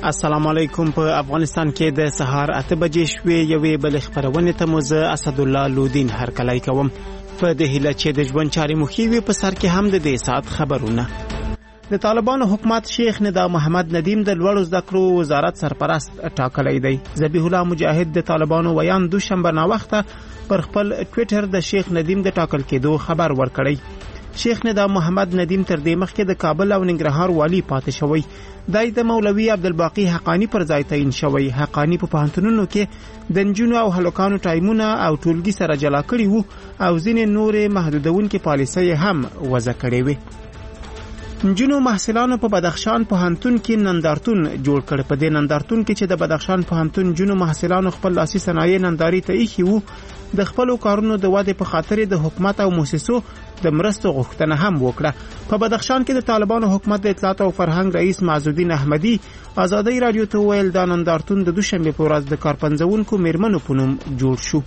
السلام علیکم. په افغانستان کې د سهار 8 بجې شوې یوې بل خبرونه ته مو زه اسد الله لودین هرکلی کوم. په دې هیله چې د ژوند چارې مخیوي په سر کې هم د دې سات خبرونه. د طالبانو حکومت شیخ ندا محمد ندیم د لوړو زده کړو وزارت سرپرست ټاکلی دی. ذبیح الله مجاهد د طالبانو ویان دوشنبه نا وخته پر خپل ټوئیټر د شیخ ندیم د ټاکل کېدو خبر ورکړی. شیخ ندا محمد ندیم تر دې مخکې د کابل او ننګرهار والی پاتې شوی. دای د مولوی عبدالباقی حقانی پر ځای تعین شوی. حقانی په پوهنتونونو کې د نجونو او هلکانو ټایمونه او ټولګي سره جلا کړي وو او ځینې نورې محدودونکې پالیسۍ هم وضع کړې وې. نجونو محصلانو په بدخشان پوهنتون کې نندارتون جوړ کړ. په دې نندارتون کې چې د بدخشان پوهنتون نجونو محصلانو خپل لاسي صنایع ننداري ته ایښي وو، د خپل کارونو د ودې په خاطر د حکومت او مؤسسو د مرستو غوښتنه هم وکړه. په بدخشان کې د طالبانو حکومت د اطلاعات او فرهنګ رئیس معزالدین احمدی آزادۍ رادیو ته ویل دا نندارتون د دوشنبه په ورځ د کارپنځونکو میرمنو په نوم جوړ شو.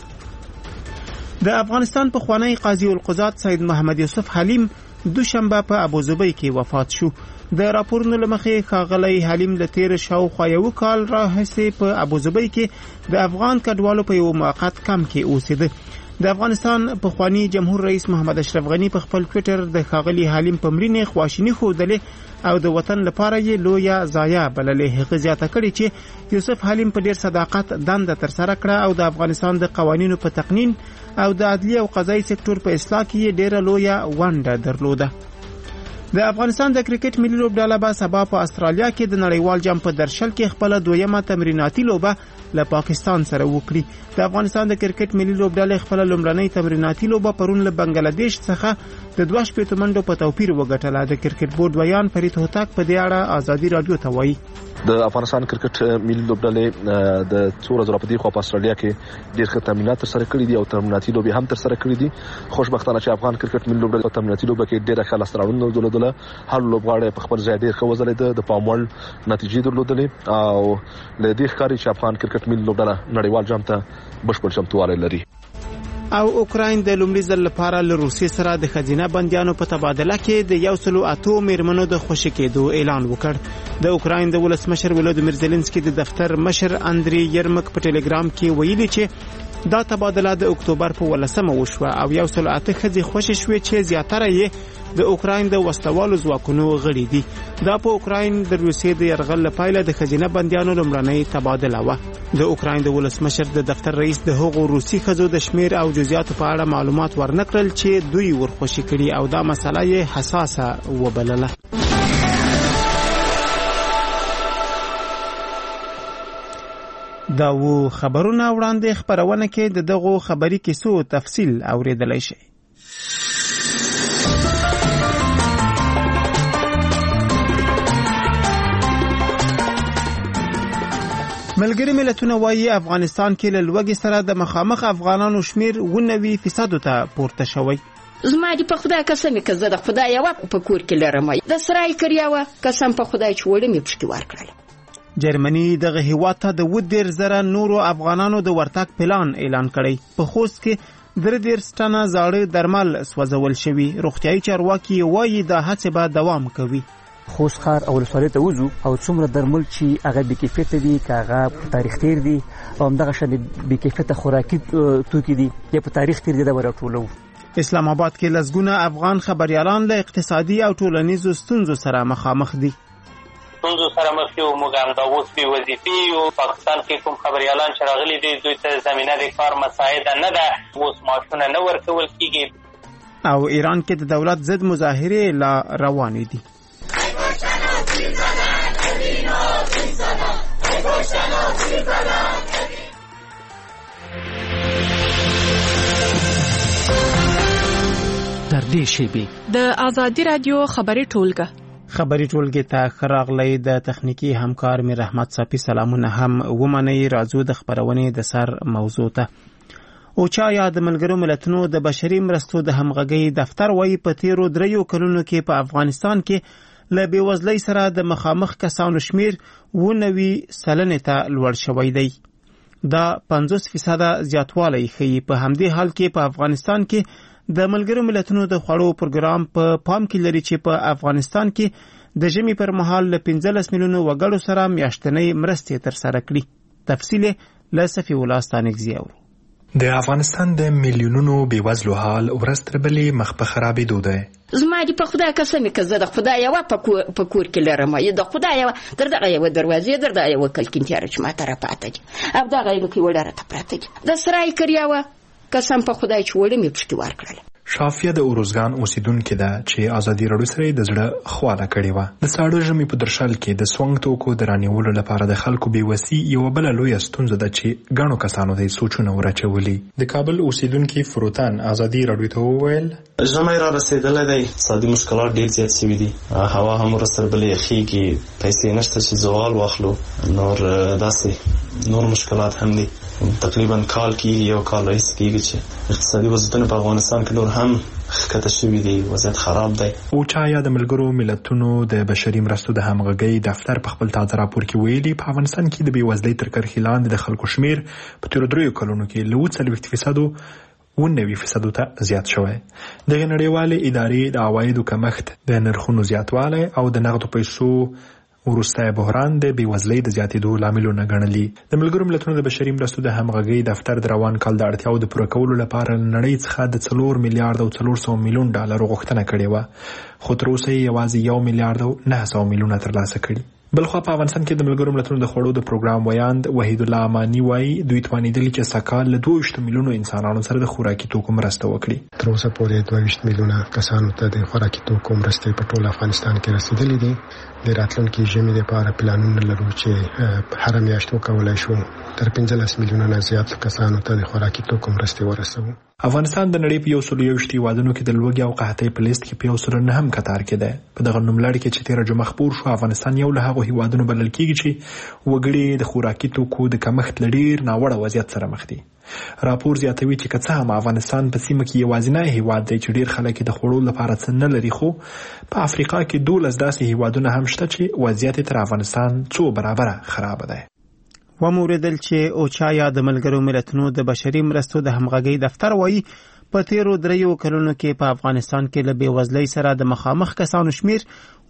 د افغانستان پخوانی قاضي القضات سید محمد یوسف حلیم دوشنبه په ابوظبي کې وفات شو. د راپورونو لمخې ښاغلی حلیم د تیر شاوخوا یو کال راهیسې په ابوظبي کې د افغان کډوالو په یو موقت کمپ کې اوسېده. د افغانستان پخوانی جمهور رئیس محمد اشرف غنی په خپل ټوئیټر د ښاغلي حلیم په مړینې خواشیني ښودلې او د وطن لپاره یې لویه ضایعه بللې. هغه زیاته کړې چې یوسف حلیم په ډیر صداقت دنده ترسره کړه او د افغانستان د قوانینو په تقنین او د عدلي او قضایي سکتور په اصلاح کې ډیره لویه ونډه درلوده. د افغانستان د کرکټ ملي لوبډله به سبا په استرالیا کې د نړیوال جام په درشل کې خپل دویمه تمریناتي لوبه له پاکستان سره وکړي. د افغانستان د کرکټ ملي لوبډله خپل لومړنۍ تمریناتي لوبه پرون له بنگلاديش څخه د 2 منډو په توپیر وګټله. د کرکټ بورډ ویان فرید هوتک په دې اړه آزادي رادیو ته وایي. د افغانستان کرکټ ملي لوبډلې د څو ورځې راپدې خو په استرالیا کې ډېر ښه تمرینات ترسره کړي دي او تمریناتي لوبې هم ترسره کړي دي. خوشبختانه چې افغان کرکټ ملي لوبډلې په تمریناتي لوبه کې ډېر ښه لاسته راوړنه درلودله. هر لوبغاړی په خپل ځای ډېر ښه وځلېده، د پام وړ نتیجې درلودلې او له دې ښکاري چې افغان کرکټ ملي لوبډله نړیوال جام ته بشپړ چمتووالی لري. او اوکراین د لومړي ځل لپاره له روسیې سره د ښځینه بندیانو په تبادله کې د 108 میرمنو د خوشي کېدو اعلان وکړ. د اوکراین د ولسمشر ولادیمیر زيلنسکي د دفتر مشر اندري یرمک په ټلګرام کې ویلي چې دا تبادله د اکتوبر په 18 وشوه او 108 ښځې خوشي شوې چې زیاتره یې د اوکراین د وسلوالو ځواکونو غړي دي. دا په اوکراین د روسیې د یرغل لپاره د ښځینه بندیانو لومړنۍ تبادله و. د اوکراین د ولسمشر د دفتر رئیس د هغو روسي ښځو د شمیر او جزئیاتو په اړه معلومات ورنکړل چې دوی ورخوشي کړي او دا مسله یې حساسه وبلله. دا و خبرونه وړاندې خبرونه کې د دغو خبري کیسو تفصیل اوریدلای شي. ملګری ملتونه وایي افغانستان کې له لوږې سره د مخامخ افغانانو شمیر 90% ته پورته شوی. زما دې په خدای قسم کې زه د خدای یو په کور کې لرم. د سرای کړیاوه قسم په خدای چې وړم یې پښتي ورکړل. جرمني دغه هیواد ته د 10,000 نورو افغانانو د ورتګ پلان اعلان کړی. په خوست کې 3 ټنه زاړه درمل سوځول شوي. روغتیايي چارواکي وایي دا هڅه به دوام کوي. خوست ښار او ولسوالۍ ته وځو او څومره درمل چې هغه بې کیفیته دي، که هغه په تاریخ تیر دي او همدغه شان بې کیفیته خوراکي توکي دي یا په تاریخ تیر دي، دا به راټولوو. اسلام آباد کې لسګونه افغان خبريالان له اقتصادي او ټولنیزو ستونزو سره مخامخ دي. ستونزو سره مخ یو موږ هم د اوس په وظیفې او پاکستان کې کوم خبريالان چې راغلي دي دوی ته زمينه د کار مساعده نه ده، اوس معاشونه نه ورکول کیږي. او ایران کې د دولت ضد مظاهره لا روانې دي. در دې شیبې د آزادی رادیو خبري ټولګه ته خراغلی د تخنیکی همکار مې رحمت صافي سلامونه هم ومني. راځو د خبرونې د سر موضوع ته. او چا یا د ملګرو ملتونو د بشري مرستو د همغږي دفتر وایي په تیرو 3 کلونو کې په افغانستان کې له بېوزلۍ سره د مخامخ کسانو شمیر 90% ته لوړ شوی دی. دا 50% زیاتوالی ښیي. په همدې حال کې په افغانستان کې د ملګرو ملتونو د خوړو پروګرام په پام کې لري چې په افغانستان کې د ژمي پر مهال له 15 میلیونو وګړو سره میاشتنۍ مرستې ترسره کړي. تفصیل له صفي الله ستانکزي اورو. د افغانستان د میلیونونو بیوزلو حال ورځ تر بلې مخ په خرابېدو دی. زما دې په خدای قسم که زه د خدای یوه په کور کې لرم، د خدای یوه در دغه یوه دروازې در دغه یوه کلکین تیاره چې ما ته راپاته دي او دغه یوه کې وړه راته پراته دي. د سرای کریاوه قسم په خدای چې وړه مې پشتي ورکړله. شافیه د اوروزګان اوسیدونکې ده چې ازادي راډیو سره د زړه خواله کړې وه. د ساړه ژمي په درشل کې د سونګ توکو د رانیولو لپاره د خلکو بېوسي یوه بله لویه ستونزه ده چې ګڼو کسانو ته یې سوچونه ورچولي. د کابل اوسیدونکي فروتن ازادي راډیو ته وویل ژمی را رسېدلی دی، اقتصادي مشکلات ډېر زیات شوي دي، هوا هم ورځ تر بلې یخېږي، پیسې نشته چې زغال واخلو، نور داسې نور مشکلات هم دي. تقریبا کال کې یو کال راهیسې کېږي چې اقتصادي وضعیتونه په افغانستان کې نور هم ښکته شوي دي، وضعیت خراب دی. اوچا یا د ملګرو ملتونو د بشري مرستو د همغږۍ دفتر په خپل تازه راپور کې ویلي په افغانستان کې د بېوزلۍ تر کرښې لاندې د خلکو شمیر په تېرو 3 کلونو کې له 40% 90% ته زیات شوی. دغه نړیوالې ادارې د عوایدو کمښت، د نرخونو زیاتوالی او د نغدو پیسو وروستی بحران د بېوزلۍ د زیاتېدو لاملونه ګڼلي. د ملګرو ملتونو د بشري مرستو د همغږۍ دفتر د روان کال د اړتیاو د پوره کولو لپاره له نړۍ څخه د 4 میلیارډ او 400 میلیون ډالرو غوښتنه کړې وه، خو تر اوسه یې یوازې 1 میلیارډ او 900 میلیونه ترلاسه کړي. بلخوا په افغانستان کې د ملګرو ملتونو د خوړو د پروګرام ویاند وحید الله امانی وایي دوی توانېدلي چې سږکال له 22 میلیونو انسانانو سره د خوراکي توکو مرسته وکړي. تر اوسه پورې 22 میلیونه کسانو ته د خوراکي توکو مرستې په ټول افغانستان کې رسیدلې دي. د راتلونکي ژمي لپاره پلانونه لرو چې هر میاشت وکولای شو تر 15 میلیونه نه زیات کسانو ته د خوراکي توکو مرستې ورسوو. افغانستان د نړۍ په 121 هیوادونو کې د لوږې او قحطۍ په لیست کې په 109 کتار کې دی. په دغه نوملړ کې چې 13 جمعه خپور شو، افغانستان یو له هغو هیوادونو بلل کېږي چې وګړي د خوراکي توکو د کمښت له ډېر ناوړه وضعیت سره مخ دي. راپور زیاتوي چې که څه هم افغانستان په سیمه کې یوازینی هیواد دی چې ډېر خلک د خوړو لپاره څه نه لري، خو په افریقا کې 12 داسې هیوادونه هم شته چې وضعیت تر افغانستان 2 برابره خراب دی. وموردل چې اوچا یا د ملګرو ملتونو د بشري مرستو د همغږۍ دفتر وایي په تیرو 3 کلونو کې په افغانستان کې له بېوزلۍ سره د مخامخ کسانو شمیر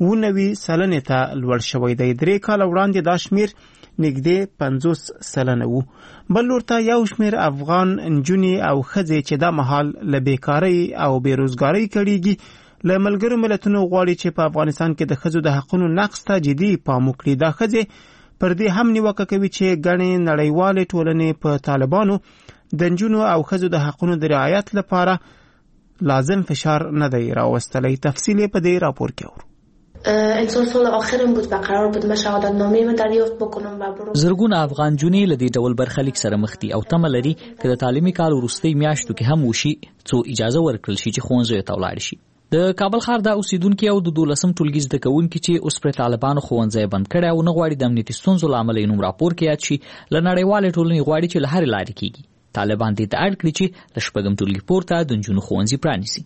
90% ته لوړ شوی دی. 3 کال وړاندې دا شمیر نږدې 50% وو. بل لورته یو شمیر افغان نجونې او ښځې چې دا مهال له بیکارۍ او بېروزګارۍ کړېږي له ملګرو ملتونو غواړي چې په افغانستان کې د ښځو د حقونو نقض ته جدي پام وکړي. دا ښځې پر دې هم نیوکه کوي چې ګڼې نړیوالې ټولنې په طالبانو د نجونو او ښځو د حقونو د رعایت لپاره لازم فشار نه دی راوستلی. تفصیل په دې راپور کې اورو. انسان سال آخرم بود و قرار بود من شهادتنامه من دریافت بکنم و برو. زرګونه افغان جونې له دې ډول برخلیک سره مخ دي او تمه لري چې د تعلیمي کال وروستۍ میاشتو کې هم وشي څو اجازه ورکړل شي چې ښوونځیو ته ولاړ شي. د کابل ښار د اوسیدونکو او د 12م ټولګي زده کوونکي چې اوس پر طالبانو ښوونځی بند کړی او نه غواړي د امنیتي ستونزو له امله یې نوم راپور کې یاد شي، له نړیوالې ټولنې غواړي چې له هرې لارې کېږي طالبان دې ته اړ کړي چې له 6م ټولګي پورته د نجونو ښوونځي پرانیسي.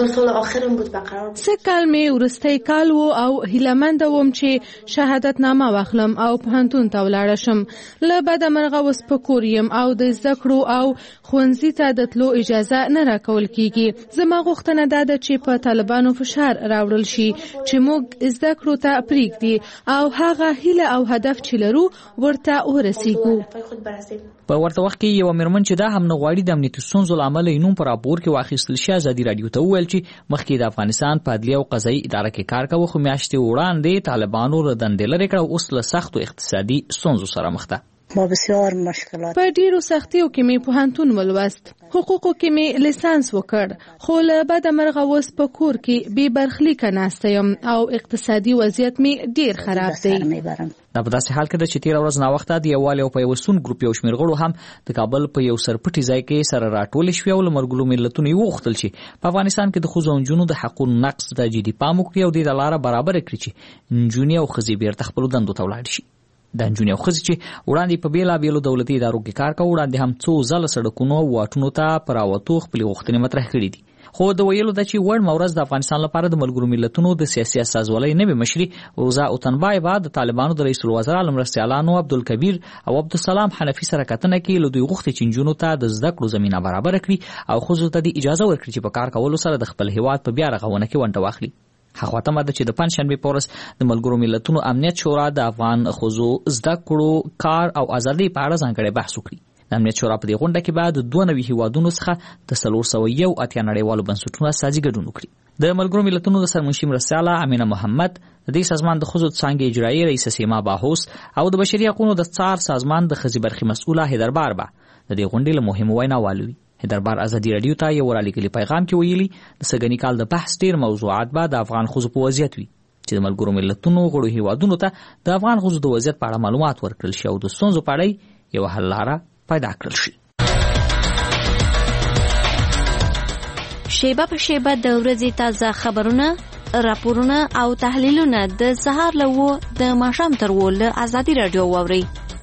سږ کال مې وروستی کال و او هیلهمنده وم چې شهادتنامه واخلم او پوهنتون ته ولاړه شم. له بده مرغه اوس په کور یم او د زده کړو او ښوونځي ته د تلو اجازه نه راکول کېږي. زما غوښتنه دا ده چې په طالبانو فشار راوړل شي چې موږ زده کړو ته پرېږدي او هغه هیله او هدف چې لرو ورته ورسیږو. په ورته وخت کې یو میرمن چې دا هم نه غواړي د امنیتي ستونزو له امله یې نوم په راپور کې واخیستل شي ازادي راډیو ته وویل چې مخکې د افغانستان په عدلیه او قضایي اداره کې کار کوي، خو میاشتې وړاندې طالبانو له دندې لرې کړه او اوس له سختو اقتصادي ستونزو سره مخ ده. په ډیرو سختیو کې مې پوهنتون ولوست، حقوقو کې مې لیسانس وکړ، خو له بده مرغه اوس په کور کې بې برخلیکه ناسته یم او اقتصادي وضعیت مې ډیر خراب دی. دا په داسې حال کې ده چې تېره ورځ ناوخته د یووالي او پیوستون ګروپ یو شمېر غړو هم د کابل په یو سرپټي ځای کې سره راټولې شوې او له ملګرو ملتونو یې وغوښتل چې په افغانستان کې د ښځو او نجونو د حقونو نقض ته جدي پام وکړي او دې ته لاره برابره کړي چې نجونې او ښځې بېرته خپلو دندو ته ولاړې شي. د نجونې او ښځې چې وړاندې په بېلابېلو دولتي ادارو کې کار کوي وړاندې هم څو ځله سړکونو او واټونو ته په راوتو خپلې غوښتنې مطرح کړي دي. خو د ویلو ده چې وړ مورز د افغانستان لپاره د ملګرو ملتونو د سیاسي استازولۍ نوې مشري روزا اوتنبایبا د طالبانو د رئیس الوزرا له مرستیالانو عبدالکبیر او عبدالسلام حنفي سره کتنه کې له دوی غوښتي چې نجونو ته د زده کړو زمینه برابره کړي او ښځو ته د اجازه ورکړي چې په کار کولو سره د خپل هیواد په بیا رغونه کې ونډه واخلي. هغه ته مده چې د پنځشنبه پورس د ملګرو ملتونو امنیت شورا د افغان ښځو زده کړو کار او ازادي په اړه ځانګړی بحث وکړي. د امنیت شورا په دې غونډه کې بعد 92 هیوادونو څخه د 401 نړیوالو بنسټونو اساسي ګډون وکړي. د ملګرو ملتونو د سرمنشي مرستیاله امینه محمد، د دې سازمان د ښځو څانګې اجرایي رئیس سیما باهوس او د بشري حقوقو د څار سازمان د ښځې برخې مسؤله هیدربار به د دې غونډې له مهمو ویناوالو وي. هیدربار ازادي رادیو ته یو رالیکلي پیغام کې ویلي د سګنی کال د بحث ډیر موضوعات به د افغان ښځو په وضعیت وي چې د ملګرو ملتونو غړو هیوادونو ته د افغان ښځو د وضعیت په اړه معلومات ورکړل شي او د ستونزو په اړه یو حل لاره پیدا کړل شي. شیبه په شیبه د ورځې تازه خبرونه، راپورونه او تحلیلونه د سهار له د ماښام تر له ازادي رادیو واورئ.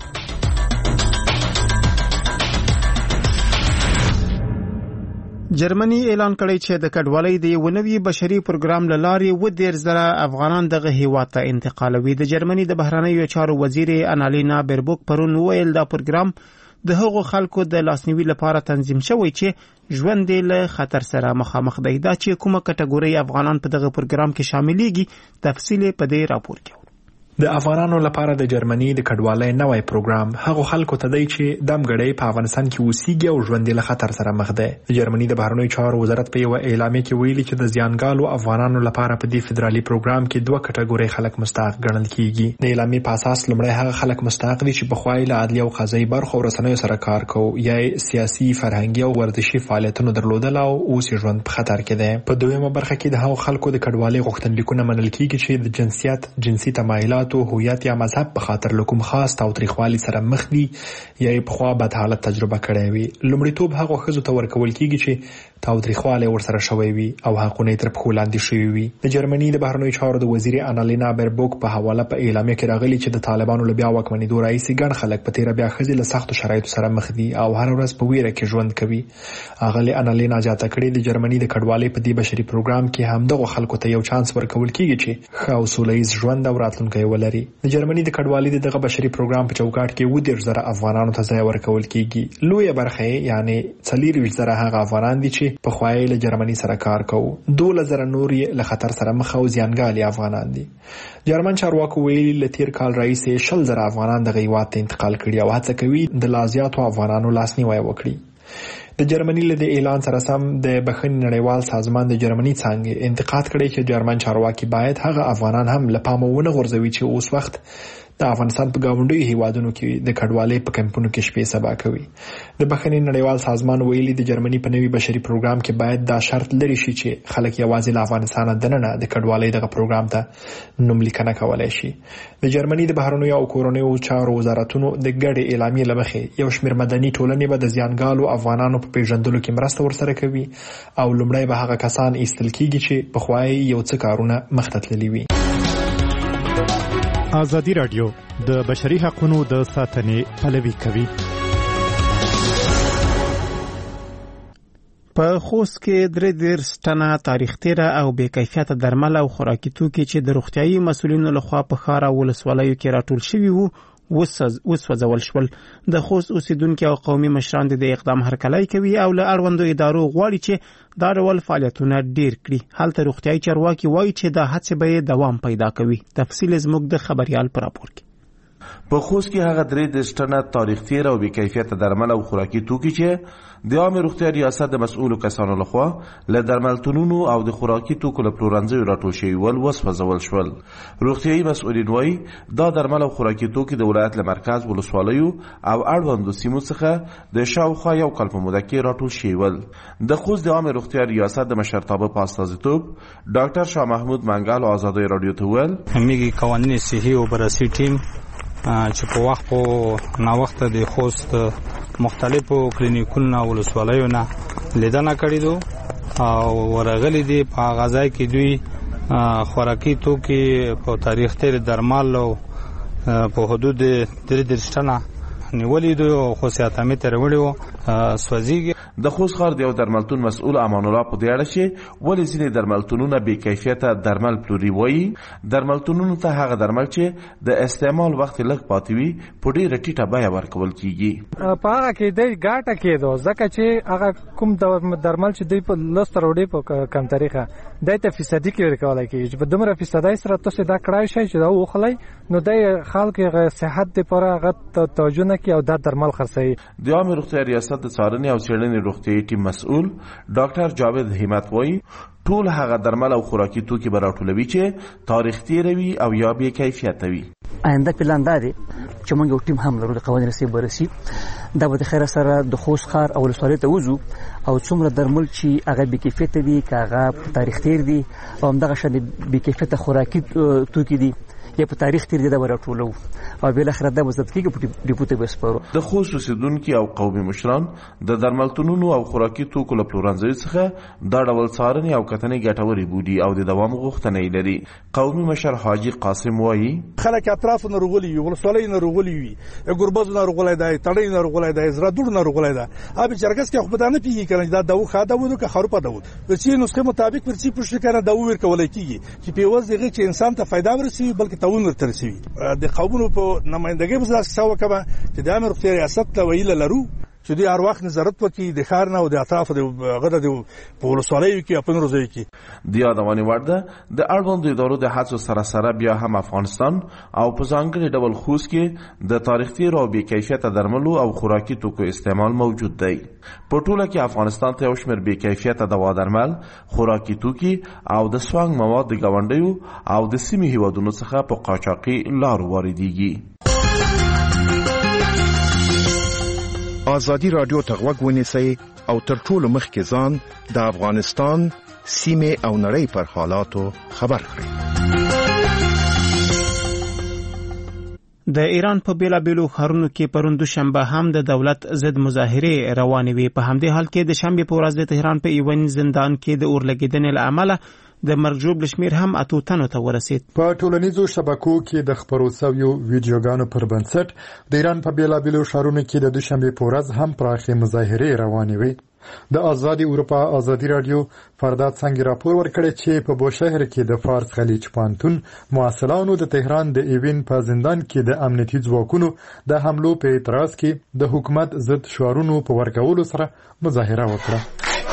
جرمني اعلان کړی چې د کډوالۍ د یو نوي بشري پروګرام له لارې 1.0 افغانان دغه هیواد ته انتقالوي. د جرمني د بهرنیو چارو وزیر انالینا بیربوک پرون ویل دا پروګرام د هغو خلکو د لاسنیوي لپاره تنظیم شوی چې ژوند له خطر سره مخامخ دی. دا چې کومه کټګوري افغانان په دغه پروګرام کې شاملېږي تفصیل په دې راپور کې. د افغانانو لپاره د جرمني د کډوالۍ نوی پروګرام هغه خلکو ته دی چې دمګړی په افغانستان کې اوسېږي او ژوند له خطر سره مخ دی. د جرمني د بهرنیو چارو وزارت په یو اعلامیه کې ویلي چې د زیانګالو افغانانو لپاره په دې فدرالي پروګرام کې دوه کټګوري خلک مستحق ګڼل کیږي. د اعلامیې په اساس لومړی هغه خلک مستحق دي چې په خوای له عدلي او قضایي برخو رسنیو سره کار کوي یا سیاسي، فرهنګي او ورزشي فعالیتونو درلودل او اوس ژوند په خطر کې دی. په دویمه برخه کې د هغو خلکو د کډوالۍ غوښتنلیکونه منل کیږي چې د جنسیت، جنسي تمایلات او هویت یا مذهب په خاطر له کوم خاص تاوتریخوالي سره مخ دي یا په خوا بد حالت تجربه کړی وي. لومړیتوب هغه ښځو ته ورکول کیږي چې تاوتریخوالی ورسره شوی وي او حقونه تر پښو لاندې شوي وي. د جرمني د بهرنیو چارو د وزیر انالینا بیربوک په حواله په اعلامیه کې راغلي چې د طالبانو له بیا واکمنېدو راهیسې ګڼ خلک په تیره بیا ښځې له سختو شرایطو سره مخ دي او هر ورځ په ویره کې ژوند کوي. اغلې انالینا زیاته کړې د جرمني د کډوالۍ په دې بشري پروګرام کې همدغه خلکو ته یو چانس ورکول کیږي چې ښه او سوله ییز ژوند او راتلونکی ولري. د جرمني د کډوالۍ دغه بشري پروګرام په چوکاټ کې 1.0 افغانانو ته ځای ورکول کیږي. لویه برخه یعنی 4.0 هغه افغانان دي چې په خوای له جرمني سره کار کوي. 12,000 نور یې له خطر سره مخ او زیانګالي افغانان دي. جرمن چارواکو ویلي له تیر کال راهیسې 100,000 افغانان دغه هیواد ته انتقال کړي او هڅه کوي د لا زیاتو افغانانو لاسنیوی وکړي. د جرمني له اعلان سره سم د بخښنې نړیوال سازمان د جرمني څنګه انتقاد کړي چې جرمن چارواکي باید هغه افغانان هم له پامه ونه غورځوي چې اوس وخت د افغانستان په گاونډیو هیوادونو کې د کډوالۍ په کمپونو کې شپې سبا کوي. د بخښنې نړیوال سازمان ویلي د جرمني په نوي بشري پروګرام کې باید دا شرط لري شي چې خلک یوازې له افغانستان دننه د کډوالۍ دغه پروګرام ته نوم لیکنه کولای شي. د جرمني د بهرنیو او کورنیو چارو وزارتونو د ګډې اعلامیې له مخې یو شمېر مدني ټولنې به د زیانګالو افغانانو په پیژندلو کې مرسته ورسره کوي او لومړی به هغه کسان ایستل کیږي چې په خوای یو څه کارونه مخ ته تللي وي. ازادي رادیو د بشري حقوقو د ساتنې پلوي کوي. په خوست کې 3 ټنه تاریخ تیره او بې کیفیته درمل او خوراکي توکي چې د روغتیايي مسؤلینو لخوا په ښار او ولسوالیو کې راټول شوي وو وسوځول شول. د خوست اوسیدونکو او قومي مشران د اقدام هرکلی کوي او له اړوندو ادارو غواړي چې دا ډول فعالیتونه ډیر کړي. هلته روغتیايي چارواکي وایي چې دا هڅې به دوام پیدا کوي. تفصیل زموږ د خبريال پر راپور کې. په خوست کې هغه 3 ټنه تاریخ تیر او بې کیفیته درمل او خوراکي توکي چې د عامه روغتیا ریاست د مسؤلو کسانو لخوا له درملتونونو او د خوراکي توکو له پلورنځیو راټول شوي ول وسوځول شول. روغتیايي مسؤلین وایي دا درمل او خوراکي توکي د ولایت له مرکز ولسوالیو او اړوندو سیمو څخه د شاوخوا یو کال په موده کې راټول شوي ول. د خوست د عامه روغتیا ریاست د مشرتابه په استازیتوب ډاکټر شاه محمود منګل آزادۍ رادیو ته ویل همغه قوانین صحي او بررسي ټیم چې په وخت په نا وخت د خوست مختلفو کلینیکونو او ولسوالیو نه لیدنه کړې دو او ورغلي دي په غذای کې دوی خوراکي توکي په تاریخ تیر درمل او په حدود 3 ټنه نیولې دو او خصوصیات هم تر وړو سوځيږي. د خوست ښار د یو درملتون مسؤل امان الله په دې اړه چې ولې ځینې درملتونونه بې کیفیته درمل پلوري وایي درملتونونو ته هغه درمل چې د استعمال وخت لږ پاتې وي په ډېره ټیټه بیه ورکول کیږي. په هغه کې دی ګاټه کېدو ځکه چې هغه کوم درمل چې دوی په لس تروړي په کم تاریخه دی ته فیصدي کې ورکولای کېږي چې په دومره فیصدۍ سره تاسو دا کړای شئ چې دا وخلئ نو د خلکو صحت لپاره هغه توجه نه کوي او دا درمل خرڅوي. د عامه روغتیا ریاست د څارنې او څېړنې روغتیايي ټیم مسؤل ډاکټر جاوید همت وایي ټول هغه درمل او خوراکي توکي به راټولوي چې تاریخ تیروي او یا بې کیفیته وي. آینده پلان دا دی چې موږ یو ټیم هم لرو د قوانین رسي برسي دا به د خیر سره د خوست ښار او ولسوالۍ ته وځو او څومره درمل چې هغه بې کیفیته دي که هغه تاریخ تیر دي او همدغه شان بې کیفیته خوراکي توکي دي یا په تاریخ تیر دی دا ورټولو او بل اخر دا وزت کیږي په ډیپوټي بسپارو. د خوست اوسیدونکو او قومي مشران د درملتونونو او خوراکي توکو له پلورنځي څخه دا ډول څارنې او کتنې ګټورې بودي او د دوام غوښتنه لري. قومي مشر حاجی قاسم وایي خلک اطراف نه رغولي وي ولسوالۍ نه رغولي وي ګوربز نه رغولای دی تړۍ نه رغولای دی زرا دور نه رغولای دی اب چرګس کې خو نه پیږي کنه دا دو خاده ودو که خروپه دو چې نسخه مطابق ورچی پوښتنه کنه دا ور کولای کیږي چې په وځي چې انسان ته فائدہ ورسي بلکې تاون ورترسي د قومونو په نمائندګۍ په اساس څه وکړه چې د امر روغتیا ریاست ته ویل لرو چې دوی هر وخت نظارت وکړي د ښار نه او د اطرافو د غده د په ولسوالیو کې خپل روزي کې د یادونې وړ ده د اړوندو ادارو د هڅو سره سره بیا هم افغانستان او په ځانګړي ډول خوست کې د تاریخ تیر او بې کیفیته درملو او خوراکي توکو استعمال موجود دی. په ټوله کې افغانستان ته یو شمېر بې کیفیته دوا درمل خوراکي توکي او د سوانګ مواد د ګاونډیو او د سیمې هیوادونو څخه په قاچاقي لارو واردېږي. آزادی رادیو ته غوږ ونیسئ او تر ټولو مخکې ځان د افغانستان سیمې او نړۍ پر حالاتو خبر کړئ. د ایران په بیلابیلو ښارونو کې پرون دوشنبه هم د دولت ضد مظاهرې روانې وې. په همدې حال کې د شنبې په ورځ د تهران په ایوان زندان کې د اور لګېدنې له امله د مرګ ژوبل شمیر هم 8 تنو ته ورسید. په ټولنیزو شبکو کې د خبرو شویو ویډیوګانو پر بنسټ د ایران په بیلابیلو ښارونو کې د دوشنبې په ورځ هم پراخې مظاهرې روانې وې. د آزادی اروپا آزادی رادیو فرداد څنګه راپور ورکړی چې په بوشهر کې د فارس خلیج پانتون مواصلانو د تهران د ایوین په زندان کې د امنیتي ځواکونو د حملو په اعتراض کې د حکومت ضد شعارونو په ورکولو سره مظاهره وکړه.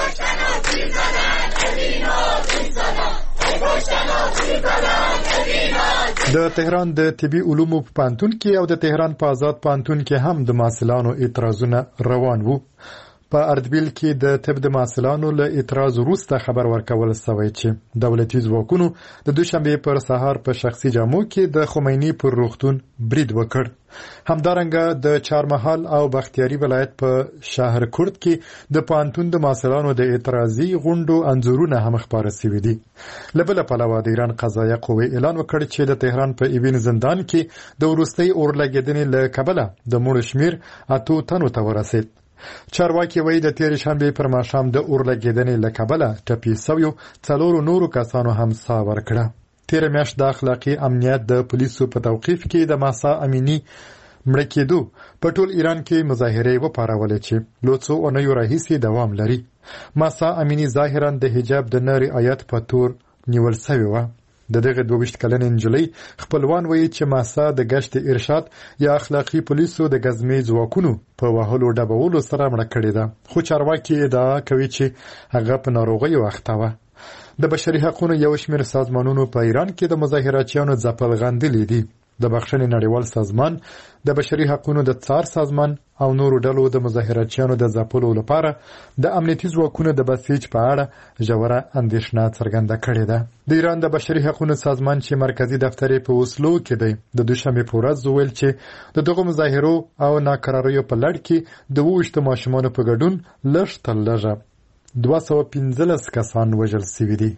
د تهران د طبي علومو په پانتون کې او د تهران په آزاد پانتون کې هم د محصلانو اعتراضونه روان وو. په اردبیل کې د طب د محصلانو له اعتراض وروسته خبر ورکول شوی چې دولتي ځواکونو د دوشنبه پر سهار په شخصي جامو کې د خمینی پر روغتون برید وکړ. همدارنګه د چارمحال او بختیاری ولایت په شهر کورد کې د پانتون د محصلانو د اعتراضي غونډو انځورونه هم خبره شوي دي. لبل پلوه د ایران قضایه قوه اعلان وکړ چې د تهران په ایوین زندان کې د وروستي اور لګیدنې له کبله د مړو شمیر 8 تنو ته ورسید. چارواکي وایي د تیر شنبه پر ماښام د اور لګیدنې له کبله ټپي شویو 4 نورو کسانو هم ساه ورکړه. تیر میاشت د اخلاقی امنیت د پولیسو په توقیف کې د ماسا امینی مړ کېدو په ټول ایران کې مظاهرې وپارولې چې له څو اونیو راهیسې دوام لري. ماسا امینی ظاهرا د حجاب د نه رعایت په تور نیول شوی و. د دغه 22 کلنې نجلۍ خپلوان وایي چې ماسا د گشت ارشاد یا اخلاقی پولیسو د غزمې ځواکونو په وهلو ډبولو سره مړه کړې ده. خو چارواکي ادعا کوي چې هغه په ناروغۍ واخته و. د بشري حقوقو یو شمېر سازمانونو په ایران کې د مظاهراتچیانو ځپل غندلې دي. د بخښنې نړیوال سازمان، د بشري حقوقو د څار سازمان او نورو ډلو د مظاهراتچیانو د ځپلو لپاره د امنیتي ځواکونو د بسیج په اړه ژوره اندېښنه څرګنده کړې ده. د ایران د بشري حقوقو سازمان چې مرکزی دفتر په اوسلو کې دی د دوشنبه په ورځ ویل چې د دغه مظاهرو او ناکراریو په لړ کې د 22 ماشومانو په ګډون لږ تر لږه 215 کسان وژل شوي دي.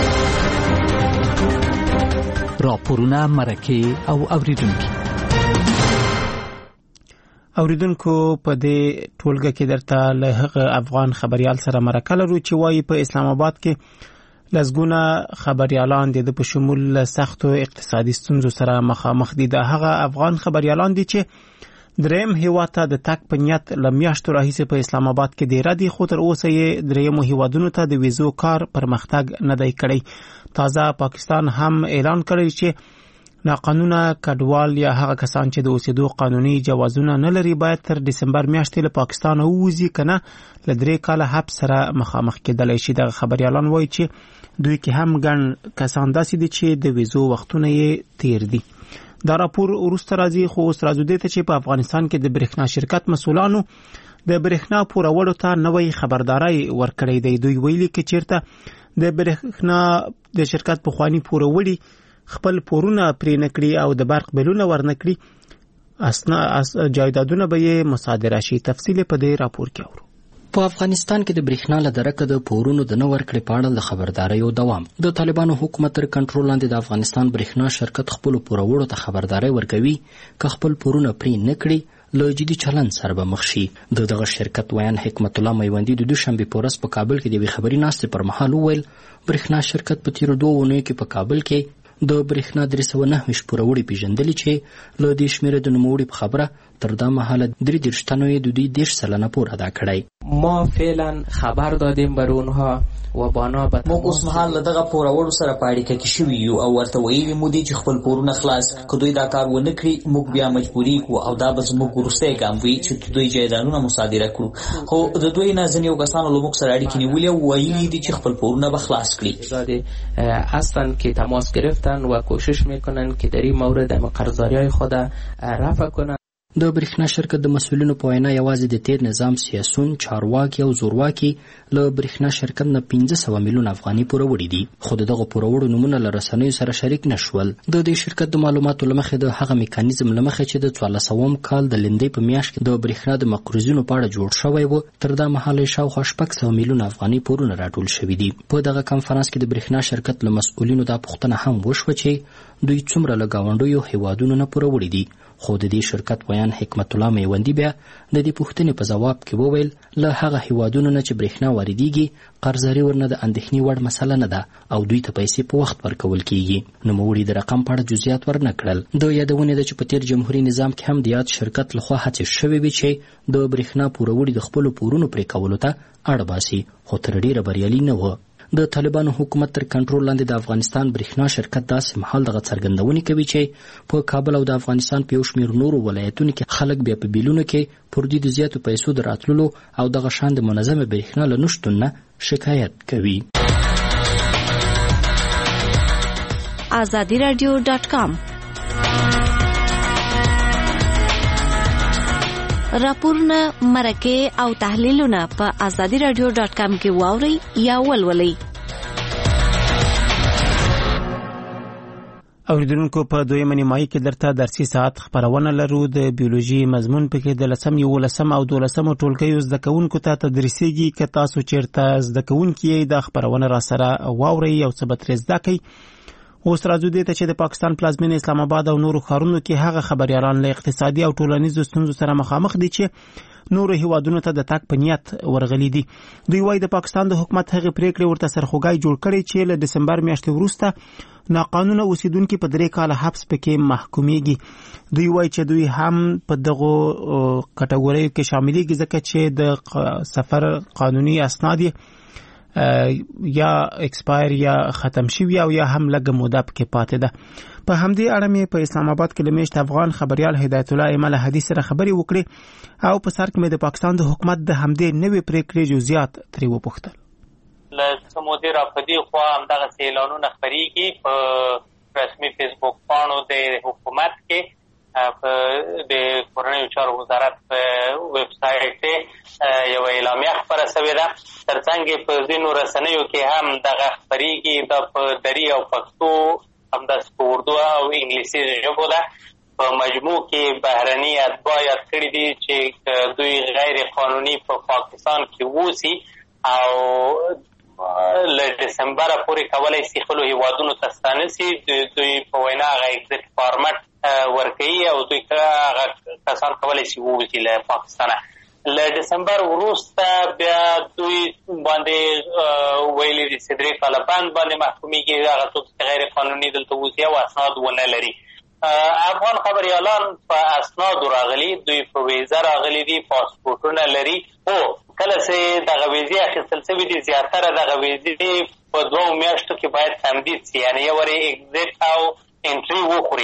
راپورونه مرکه او اوریدونکو په دې ټولګه کې درته له هغه افغان خبريال سره مرکه لرو چې وایي په اسلام آباد کې لزګونه خبريالان د په شمول سختو اقتصادي ستونزو سره مخامخ دي. د هغه افغان خبريالان دي چې دریم هیواد ته د تک په نیت لمیاشتو راهیسې په اسلام آباد کې ډیر دي، خو تر اوسه یې دریمو هیوادونو ته د ویزو کار پرمختګ نه دی کړی. تازه پاکستان هم اعلان کړی چې ناقانونه کډوال یا هغه کسان چې د اوسېدو قانوني جوازونه نه لري باید تر دسمبر میاشتې له پاکستان ووځي، کنه له 3 کاله حبس سره مخامخ کېدلی شي. دغه خبريالان وایي چې دوی کې هم ګڼ کسان داسې دي چې د ویزو وختونه یې تیر دي. دا راپور وروسته راځي، خو اوس راځو دې ته چې په افغانستان کې د برېښنا شرکت مسؤلانو د برېښنا پورولو ته نوې خبرداري ورکړې ده. دوی ویلي چې چیرته د برېښنا د شرکت پخوانی پورولي خپل پورونه پرې نکړي او د برق بلونه ورنکړي، جایدادونه به یې مصادره شي. تفصیل په دې راپور کې اورو. په افغانستان کې د برېښنا له درکه د پورونو د نه ورکړې په اړه د خبرداریو دوام. د طالبانو حکومت تر کنټرول لاندې د افغانستان برېښنا شرکت خپل پوروړو ته خبرداري ورکوي که خپل پورونه پرې نکړي له جدي چلند سره به مخ شي. دغه شرکت ویان حکمت الله میوندي د دوشنبه په ورځ په کابل کې د یوې خبري ناستې پر مهال وویل برېښنا شرکت په تیرو 2 اونیو کې په کابل کې د برېښنا 309 پوروړي پیژندلي چې له دې شمیره د نوموړي په خبره تر دا مهاله 33 تنو یې د دوی 10% پور ادا کړی. ما فعلا خبر دادیم بر اونها و بنابر موږ اوس مهال دغه پورولو سره په اړیکه کې شوي یو او ورته ویلي مو دي چې خپل پورونه خلاص که دوی دا کار ونه کړي موږ بیا مجبوري کوو او دا به زموږ وروستی ګام وي چې دوی جایدادونه مصادره کړو. خو د دوی نه ځینې یو کسانو له موږ سره اړیکې نیولې او ویلي دي چې خپل پورونه به خلاص کړي. هستن که تماس گرفتن و کوشش میکنن که در این مورد قرضداری‌های خود رفع کنن. د برېښنا شرکت د مسؤلینو په وینا یوازې د تیر نظام سیاسون، چارواکي او زورواکي له برېښنا شرکت نه 1500 میلیون افغاني پوروړي دي، خو دغه پوروړو نمونه له رسنیو سره شریک نشول. د دې شرکت د معلوماتو لمخې د هغه میکانیزم لمخې چې د 1400 کال د لندې په میاشت کې د برېښنا د مقرضینو په اړه جوړ شوی و، تر دا مهاله شاوخوا 600 میلیون افغاني پورونه راټول شوي دي. په دغه کنفرانس کې د برېښنا شرکت له مسؤلینو دا پوښتنه هم وشوه چې دوی څومره له ګاونډیو هیوادونو نه پوروړي دي، خو د دې شرکت ویان حکمت الله میوندي بیا د دې پوښتنې په ځواب کې وویل له هغه هیوادونو نه چې برېښنا واردېږي قرضداري ورنه د اندېښنې وړ مسله نه ده او دوی ته پیسې په وخت ورکول کیږي. نوموړي د رقم په اړه جزئیات ورنه کړل. د یادونې ده چې په تیر جمهوریت نظام کې هم د یاد شرکت لخوا هڅې شوې وې چې د برېښنا پوروړي د خپلو پورونو پرې کولو ته اړ باسي، خو تر ډیره بریالي نه و. د طالبانو حکومت تر کنټرول لاندې د افغانستان برېښنا شرکت داسې مهال دغه څرګندونې کوي چې په کابل او د افغانستان په یو شمېر نورو ولایتونو کې خلک بیا په بیلونو کې پر دې د زیاتو پیسو د راتللو او دغه شان د منظمه برېښنا له نشتون نه شکایت کوي. azadiradio.com راپورونه، مرکې او تحلیلونه په azadiradio.com کې واورئ یا ولولئ. اوریدونکو په دویمه نیمایي کې درته درسي ساعت خبرونه لرو. د بیولوژي مضمون پکې د 10 11 او 12 ټولګیو زده کوونکو ته تدریسيږي. که تاسو چیرته زده کوونکي د خبرونه را سره واورئ او څه به ترې زده کړئ. اوس راځو دې ته چې د پاکستان پلازمینه اسلام آباد او نورو ښارونو کې هغه خبريالان له اقتصادي او ټولنیزو ستونزو سره مخامخ دي چې نورو هیوادونو ته د تګ په نیت ورغلي دي. دوی وايي د پاکستان د حکومت هغه پریکړې ورته سرخوږی جوړ کړي چې له دسمبر میاشتې وروسته ناقانونه اوسیدونکو په 3 کاله حبس پکې محکوميږي. دوی وايي چې دوی هم په دغه کټګورۍ کې شاملېږي ځکه چې د سفر قانوني اسناد یا ایکسپایر یا ختم شوی او یا هم لږه موده پکې پاتې ده. په همدې اړه مې په اسلام آباد کې لمیشت افغان خبريال هدایت الله ایمل حدیث سره خبري وکړې او په سر کې مې د پاکستان د حکومت د همدې نوې پریکړې جزئیات ترې وپوښتل. له سمودي راپدي خو هم دغه اعلانونه خبريږي په رسمي فیسبوک پاڼو د حکومت کې په د کورنۍ چارو وزارت په ویب سایټ یو اعلامیه خبره شوې ده. ترڅنګ په ځینو رسنیو کې هم دغه خبريږي د په دری او پښتو هم د اردو او انګلیسي ژبو ده. په مجموع کې بهرني اتباع یاد کړي دي چې دوی غیر قانوني په پاکستان کې ووسي او له دسمبر پورې کولای شي خپل هیوادونو ته ستانسي. دوی په وینا هغه ایگزیټ فارمټ ورکوي او دوی هغه کسان کولای شي ووځي له پاکستانه. له دسمبر وروسته بیا دوی باندې ویلي چې 3 کاله باندې محکوميږي هغه څوک چې غیر قانوني دلته ووځي او اسناد ونه لري. افغان خبريالان په اسنادو راغلي، دوی په ویزه راغلي دي، پاسپورټونه لري. خو کله چې دغه ویزې اخیستل شوي دي زیاتره دغه ویزې په 2 میاشتو کې باید تمدید شي، یعنې یو وارې اگزیټ او انټري وخوري.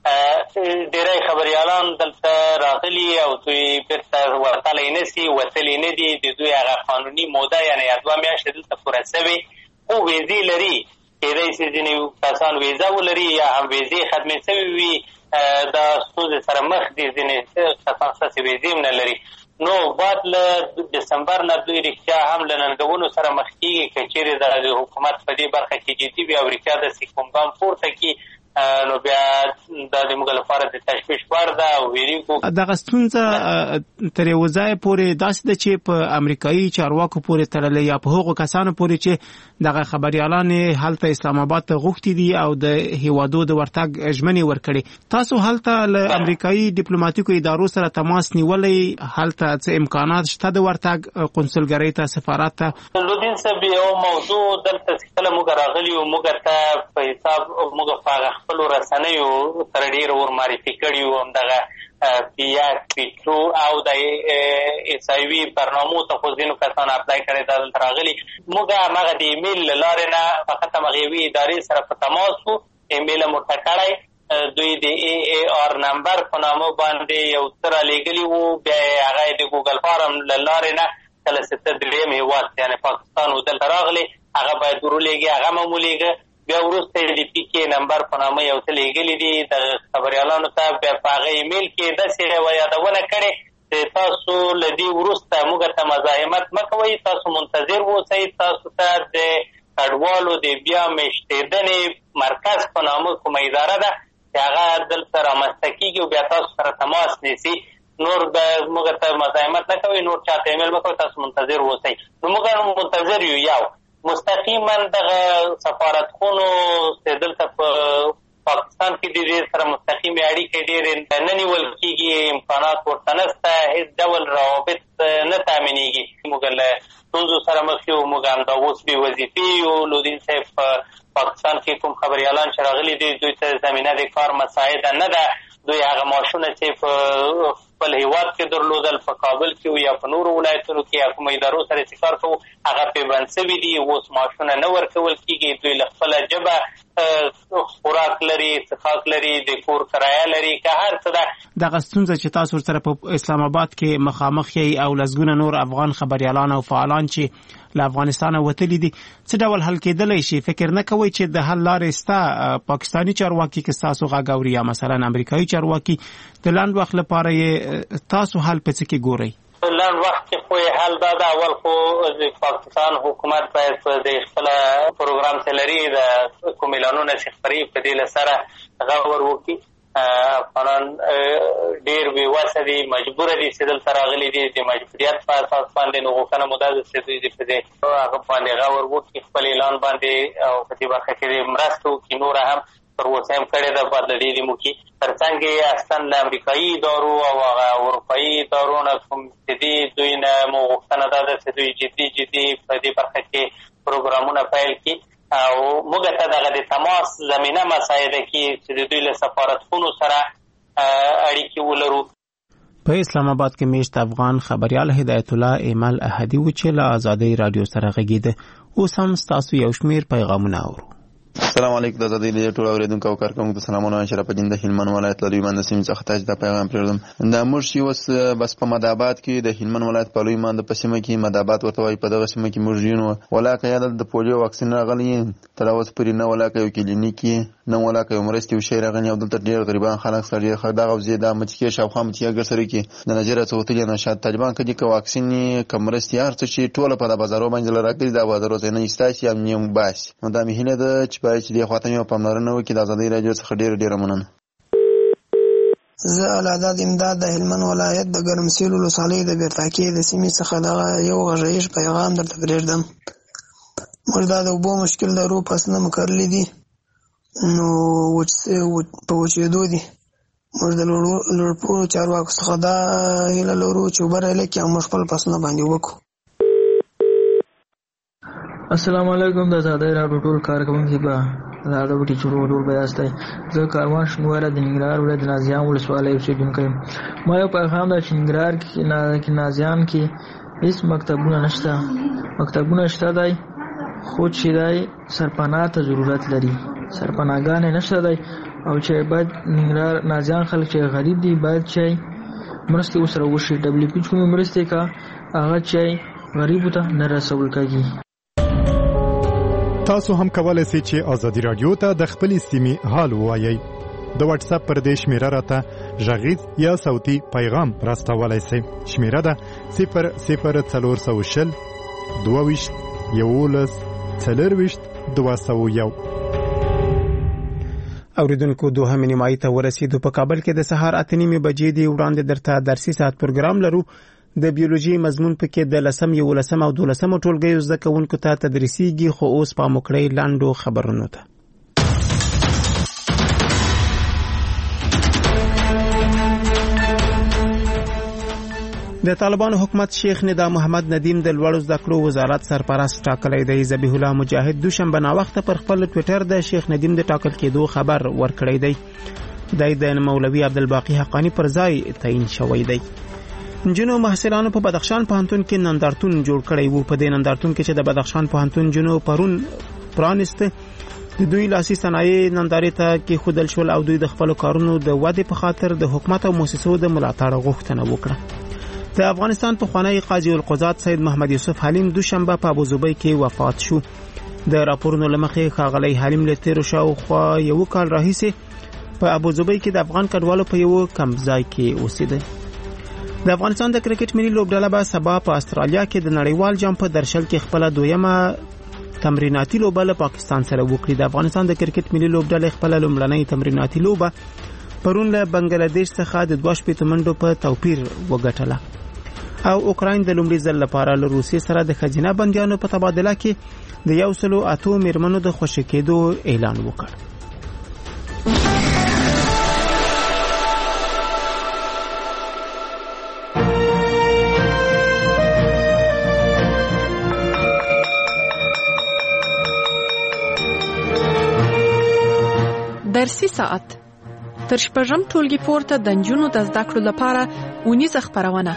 ډېری خبریالان دلته راغلي او دوی بیرته ورتلی نه سي، وتلي نه دي، د دوی هغه قانوني موده یعنې 2 میاشتې دلته پوره شوې، خو ویزې لري. کېدای شي ځینې کسان ویزه ولري یا هم ویزې ختمې شوې وي، دا ستونزې سره مخ دي. ځینې کسان ستاسې ویزې هم نه لري. نو بعد له دسمبر نه دوی رښتیا هم له ننګونو سره مخ کېږي که چېرې د حکومت په دې برخه کې جدي وي او رښتیا داسې کوم ګام پورته کړي، نو بیا دا د موږ لپاره د تشویش وړ ده او ویریږو. دغه ستونزه تر یوه ځایه پورې داسې ده چې په امریکایي چارواکو پورې تړلې یا په هغو کسانو پورې چې دغه خبریالان هلته اسلام آباد ته غوښتي دي او د هیوادو د ورتګ ژمنې ورکړي. تاسو هلته له امریکایي ډیپلوماټیکو ادارو سره تماس نیولی؟ هلته څه امکانات شته د ورتګ قونسلګرۍ ته، سفارت ته؟ لودین صاحب، یو موضوع دلته چې کله موږ راغلي وو، موږ ته په حساب موږ په خپلو رسنیو سره ډېر ورمعرفي کړي وو، همدغه پیاک، پیټرو او د ایسایوي برنامو ته خو ځینو کسان اپلای کړی دا دلته راغلي. موږ همغه د ایمیل له لارې نه فقط همغه یوې ادارې سره په تماس وو، ایمیل مو ورته کړی، دوی د AAR نمبر په نامه باندې یو څه رالېږلي وو، بیا یې هغه د ګوګل فارم له لارې نه کله چې ته درېیم هېواد یعنې پاکستان و دلته راغلی هغه باید ورولېږي، هغه هم ولېږه. بیا وروسته د PK نمبر په نامه یو څه لېږلي دي د خبریالانو ته، بیا په هغه ایمیل کې داسې یوه یادونه کړې چې تاسو له دې وروسته موږ ته مزاحمت مه کوئ، تاسو منتظر اوسئ، تاسو ته د کډوالو د بیا میشتېدنې مرکز په نامه کومه اداره ده چې هغه دلته رامنځته کېږي او بیا تاسو سره تماس نیسي. نور موږ ته مزاحمت نه کوئ، نور چاته ایمیل مه کوئ، تاسو منتظر اوسئ. نو موږ منتظر یو. یو مستقیما دغه سفارتخونو چې دلته په پاکستان کې د دې سره مستقیمې اړیکې ډېرې نه نیول کېږي، امکانات ورته نشته، هېڅ ډول روابط نه تامینېږي. موږ له ستونزو سره مخ یو. موږ همدا اوس بې وظیفې یو. لودین صاحب په پاکستان کې کوم خبریالان چې راغلي دي دوی ته زمینه د کار مساعده نه ده. دوی هغه معاشونه چې په خپل هېواد کې درلودل په کابل کې یا په نورو ولایتونو کې یا کومو ادارو سره چې کار کوو هغه پې بند شوي دي، اوس معاشونه نه ورکول کېږي. دوی له خپله ژبه خوراک لري، څښاک لري، د کور کرایه لري، که هر څه ده. دغه ستونزه چې تاسو ورسره په اسلام آباد کې مخامخ یې او لسګونه نور افغان خبریالان او فعالان چې له افغانستانه وتلي دي څه ډول حل کېدلی شي؟ فکر نه کوئ چې د حل لارې شته؟ پاکستاني چارواکي که ستاسو غږ اوري یا مثلا امریکایي چارواکي د لنډ وخت لپاره یې تاسو حل په څه کې ګورئ؟ لنډ وخت کې خو یې حل دا ده، اول خو د پاکستان حکومت باید د خپله پروګرام چې لري د کوم اعلانونه چې خپري په دې له سره غور وکړي. افغانان ډېر بې وسه دي، مجبوره دي چې دلته راغلي دي، د مجبوریت په اساس باندې نو غوښتنه مو دا ده چې دوی په دې هغه باندې غور وکړي، خپل اعلان باندې او په دې برخه کې مرسته وکړي. نوره هم تر اوسه هم کړې ده، باید له ډېرې مو کړي. تر څنګ یې اصلا له امریکایي ادارو او هغه اروپایي ادارو نه کوم چې دي دوی نه مو غوښتنه دا ده چې دوی جدي په دې برخه کې پروګرامونه پیل کړي او موږ ته دغه د تماس زمینه مساعده کړي چې د دوی له سفارتخونو سره اړیکې ولرو. په اسلام آباد کې میشت افغان خبریال هدایت الله ایمل احدي و چې له آزادۍ رادیو سره غږیده. اوس هم ستاسو یو شمېر پیغامونه اورو. السلام علیکم. د آزادۍ رادیو ټول اوریدونکو او کارکوونکو ته سلامونه. اشرف الدین د هلمند ولایت له لوی بند سیمې څخه تاسو ته پیغام پرېږدم. د موږ اوس بس په مدابات کې د هلمند ولایت په لوی بند په سیمه کې مدابات ورته وایي، په دغه سیمه کې موږ یو ولاکه یا د پولیو واکسین راغلی تر اوسه پورې نه ولاکه یو کلینیک نه ولاکه یو مرستې وشي راغلی او دلته ډېر غریبان خلک سره دغه وضعیت د مچکې شاوخوا مچکې ګرسري کې د نظریه څوتلي نه شاید طالبان کدي که واکسین که مرستې هر څه چې ټوله په د بازارو باندې راګري د بازارو ځای نه ایستاسي هم نیم باسي. نو دا مې هیله ده چې باید چې دې خواته مې پاملرنه وکړي. د آزادۍ رادیو څخه ډېره مننه. زه العداد امداد د هلمند ولایت د ګرمسیر ولسوالۍ د بیرتاکې د سیمې څخه دغه یو غږیز پیغام درته پرېږدم. موږ دا د اوبو مشکل لرو، فصلونه مو کرلي دي نو په وچېدو دي. موږ د لوړپوړو چارواکو څخه دا هیله لرو چې اوبه رالیکي او موږ خپل فصلونه باندې وکړو. السلام علیکم. د آزادۍ راډیو ټول کارکوونکي به دا غوټي چورول به یاستای زه کاروان شنواره د ننګرهار ولایت نازیان ولسوالۍ اوسیدونکی ما یو پیغام د ننګرهار کې نازیان کې هیڅ مکتبونه شته دی خو چې دی سرپناه ته ضرورت لري سرپناهګانې نشته دی او چې باید ننګرهار نازیان خلک چې غریب دي باید چې مرستې ورسره وشي WP کومې مرستې کا هغه چې غریبو ته نه رسول کېږي. تاسو هم کولای شئ چې ازادي رادیو ته د خپل سیمې حال ووایئ. د واتس اپ پر دې شمیره راته غږیز یا صوتي پیغام راستولای شئ. شمیره ده 00420 22 11 40 201. اوریدونکو دوهمې نیمایي ته ورسېدو. په کابل کې د سهار 8:30 بجې دی وړاندې درته درسي ساعت پروګرام لرو. د بیولوژي مضمون پکې د 10 11 او 12 ټولګیو زده کوونکو ته تدریسيږي. خو اوس په مکړې لاندو خبرونو ته. د طالبانو حکومت شیخ ندا محمد ندیم د لوړو زده کړو وزارت سرپرست ټاکلی دی. ذبیح الله مجاهد دوشنبه ناوخته پر خپل ټوئیټر د شیخ ندیم د ټاکل کېدو خبر ورکړی دی. د مولوي عبدالباقی حقانی پر ځای تعیین شوی دی. جنو محصلانو په بدخشان پوهنتون کې نندارتون جوړ کړی وو. په دې نندارتون کې چې د بدخشان پوهنتون جنو پرون پرانسته د دوی لاسي صنایع نندارې ته کې خودل شول او دوی د خپل کارونو د ودې په خاطر د حکومت او مؤسسو د ملاتړ غوښتنه وکړه. د افغانستان پخوانی قاضي القضات سید محمد یوسف حلیم دوشنبه په ابوظبي کې وفات شو. د راپورونو لمخې ښاغلی حلیم له تیر شاوخوا یو کال راهیسې په ابوظبي کې د افغان کډوالو په یو کمپځای کې اوسېده. د افغانستان د کرکټ ملي لوبډله به سبا په استرالیا کې د نړیوال جام په درشل کې خپل دویمه تمریناتي لوبه له پاکستان سره وکړي. د افغانستان د کرکټ ملي لوبډله خپل لومړنۍ تمریناتي لوبه پرون له بنگلاديش څخه د 2 منډو په توپیر وګټله. او اوکراین د لومړي ځل لپاره له روسیې سره د خزینه بندیانو په تبادله کې د 108 میرمنو د خوشی کېدو اعلان وکړ. درسي ساعت تر شپږم ټولګي پورته د نجونو د زده کړو لپاره اونیزه خپرونه.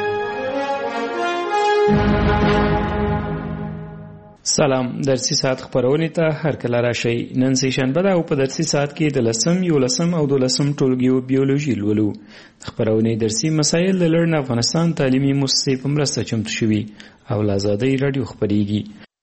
سلام، درسي ساعت خبرونه ته هر کله راشي. نن سه شنبه ده او په درسي ساعت کې د 10 11 او 12 ټولګیو بیولوژي لولو. خبرونه درسي مسایل د لړن افغانستان تعلیمي مؤسسې په مرسته چمتو شوي او له آزادۍ رادیو خبريږي.